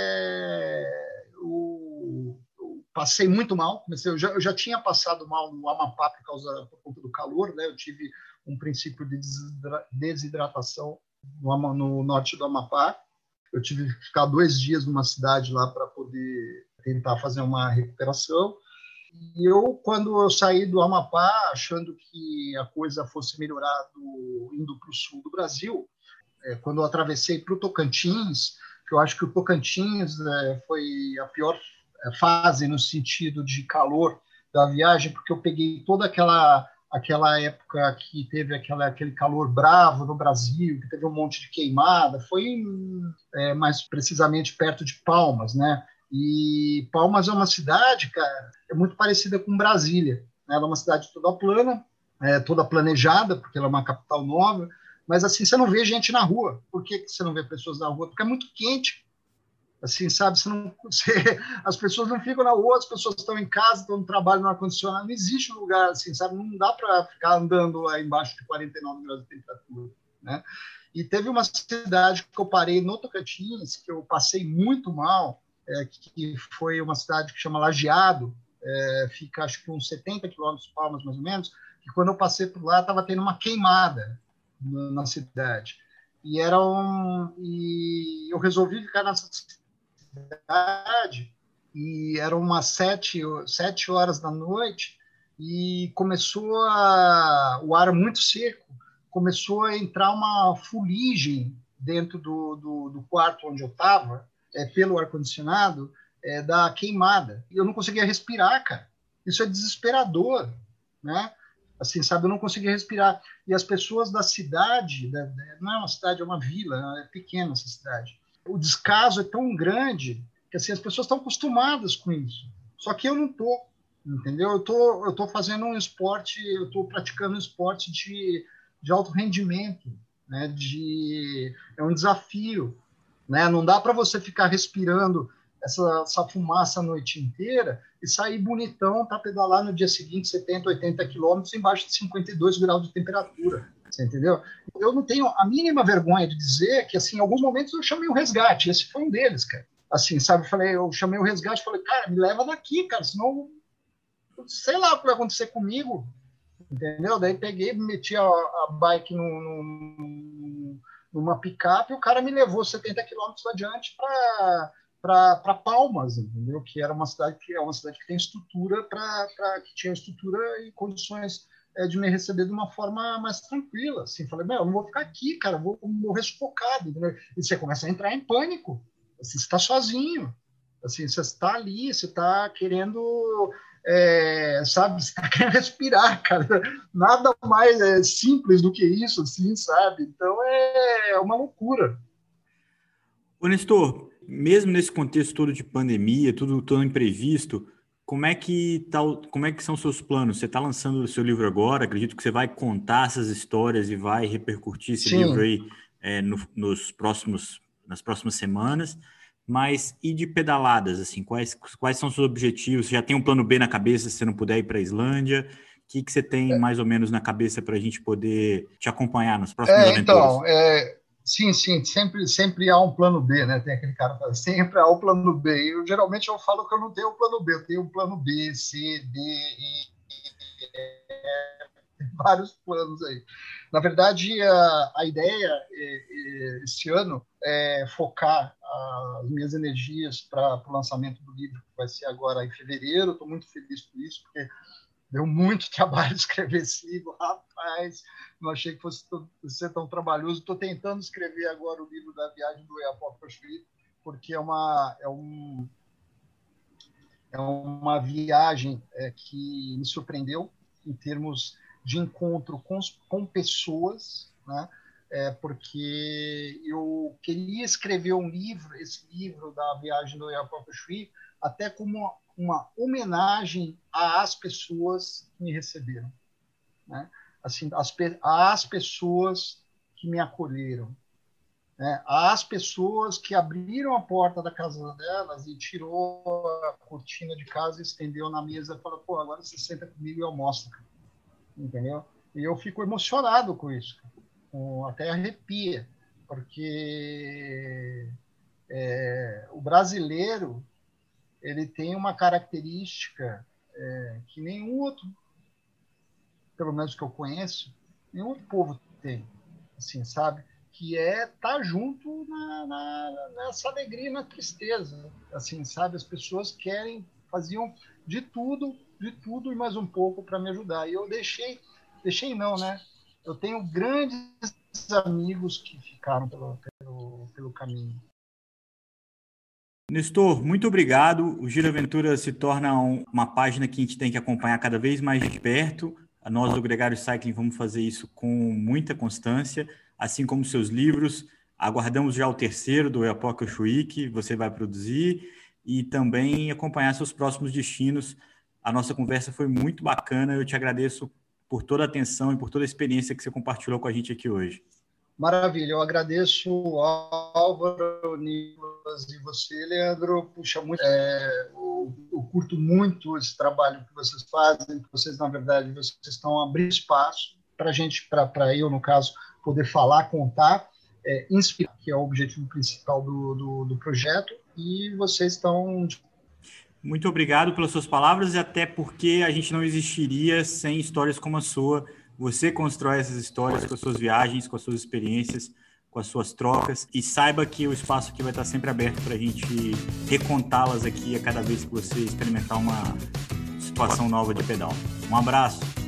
é, o, eu passei muito mal. Comecei, eu, já, eu já tinha passado mal no Amapá por causa por conta do calor, né? Eu tive um princípio de desidra, desidratação no, no norte do Amapá. Eu tive que ficar dois dias numa cidade lá para poder tentar fazer uma recuperação. E eu, quando eu saí do Amapá, achando que a coisa fosse melhorar do, indo para o sul do Brasil, é, quando eu atravessei para o Tocantins, que eu acho que o Tocantins é, foi a pior fase no sentido de calor da viagem, porque eu peguei toda aquela, aquela época que teve aquela, aquele calor bravo no Brasil, que teve um monte de queimada, foi é, mais precisamente perto de Palmas, né? E Palmas é uma cidade, cara, é muito parecida com Brasília, né? Ela é uma cidade toda plana, é, toda planejada, porque ela é uma capital nova, mas assim, você não vê gente na rua. Por que você não vê pessoas na rua? Porque é muito quente. Assim, sabe, você não, você, as pessoas não ficam na rua, as pessoas estão em casa, estão no trabalho, no ar-condicionado, não existe um lugar assim, sabe, não dá para ficar andando lá embaixo de quarenta e nove graus de temperatura, né? E teve uma cidade que eu parei no Tocantins, que eu passei muito mal, é, que foi uma cidade que chama Lajeado, é, fica acho que uns setenta quilômetros de Palmas, mais ou menos, e quando eu passei por lá, estava tendo uma queimada na, na cidade. E, era um, e eu resolvi ficar nessa cidade, e eram umas sete, sete horas da noite, e começou a, o ar muito seco, começou a entrar uma fuligem dentro do, do, do quarto onde eu estava, é, pelo ar-condicionado, é, da queimada. E eu não conseguia respirar, cara. Isso é desesperador, né? Assim, sabe, eu não conseguia respirar. E as pessoas da cidade, da, não é uma cidade, é uma vila, é pequena essa cidade. O descaso é tão grande que assim, as pessoas estão acostumadas com isso. Só que eu não estou, entendeu? Eu tô, eu tô fazendo um esporte, eu estou praticando um esporte de, de alto rendimento, né? De, é um desafio, né? Não dá para você ficar respirando essa, essa fumaça a noite inteira e sair bonitão para pedalar no dia seguinte setenta, oitenta quilômetros embaixo de cinquenta e dois graus de temperatura. Você entendeu? Eu não tenho a mínima vergonha de dizer que, assim, em alguns momentos eu chamei um resgate. Esse foi um deles, cara. assim, sabe? Eu falei, eu chamei o resgate, falei, cara, me leva daqui, cara, senão sei lá o que vai acontecer comigo, entendeu? Daí peguei, meti a, a bike no, no, numa picape e o cara me levou setenta quilômetros adiante para para Palmas, entendeu? Que era uma cidade que é uma cidade que tem estrutura para que tinha estrutura e condições é, de me receber de uma forma mais tranquila. Assim, falei, meu, eu não vou ficar aqui, cara, eu vou morrer sufocado, entendeu? E você começa a entrar em pânico. Assim, você está sozinho, assim, você está ali, você está querendo, é, sabe, você está querendo respirar, cara. Nada mais é, simples do que isso, assim, sabe? Então é uma loucura. Ô, Nestor, mesmo nesse contexto todo de pandemia, tudo todo imprevisto, como é que tá, como é que são seus planos? Você está lançando o seu livro agora, acredito que você vai contar essas histórias e vai repercutir esse Sim. livro aí é, no, nos próximos, nas próximas semanas, mas e de pedaladas, assim, quais, quais são os seus objetivos? Você já tem um plano B na cabeça se você não puder ir para a Islândia? O que, que você tem mais ou menos na cabeça para a gente poder te acompanhar nas próximas é, aventuras? Então, é... Sim, sim, sempre, sempre há um plano B, né? Tem aquele cara que fala, sempre há um plano B. Eu, geralmente eu falo que eu não tenho um plano B, eu tenho um plano B, C, D, E, E, vários planos aí. Na verdade, a, a ideia é, é, esse ano é focar as minhas energias para o lançamento do livro, que vai ser agora em fevereiro. Estou muito feliz por isso, porque deu muito trabalho escrever esse livro, rapaz, não achei que fosse ser tão trabalhoso. Estou tentando escrever agora o livro da viagem do Oiapoque ao Chuí, porque é uma, é um, é uma viagem é, que me surpreendeu em termos de encontro com, com pessoas, né? É, porque eu queria escrever um livro, esse livro da viagem do Oiapoque ao Chuí, até como uma, uma homenagem às pessoas que me receberam, né? Assim, as, às pessoas que me acolheram, né? Às pessoas que abriram a porta da casa delas e tirou a cortina de casa, estendeu na mesa e falou, pô, agora você senta comigo e almoça, entendeu? E eu fico emocionado com isso, até arrepia, porque é, o brasileiro ele tem uma característica é, que nenhum outro, pelo menos que eu conheço, nenhum outro povo tem, assim, sabe? Que é estar tá junto na, na, nessa alegria e na tristeza, assim, sabe? As pessoas querem, faziam de tudo, de tudo e mais um pouco para me ajudar. E eu deixei, deixei não, né? Eu tenho grandes amigos que ficaram pelo, pelo, pelo caminho. Nestor, muito obrigado. O Giro Aventura se torna um, uma página que a gente tem que acompanhar cada vez mais de perto. Nós, do Gregário Cycling, vamos fazer isso com muita constância, assim como seus livros. Aguardamos já o terceiro, do Oiapoque ao Chuí, que você vai produzir, e também acompanhar seus próximos destinos. A nossa conversa foi muito bacana. Eu te agradeço por toda a atenção e por toda a experiência que você compartilhou com a gente aqui hoje. Maravilha, eu agradeço ao Álvaro, Nicolas e você, Leandro. Puxa, muito, é, eu, eu curto muito esse trabalho que vocês fazem, que vocês, na verdade, vocês estão abrindo espaço para a gente, para eu, no caso, poder falar, contar, é, inspirar, que é o objetivo principal do, do, do projeto, e vocês estão... Muito obrigado pelas suas palavras, e até porque a gente não existiria sem histórias como a sua. Você constrói essas histórias com as suas viagens, com as suas experiências, com as suas trocas, e saiba que o espaço aqui vai estar sempre aberto para a gente recontá-las aqui a cada vez que você experimentar uma situação nova de pedal. Um abraço!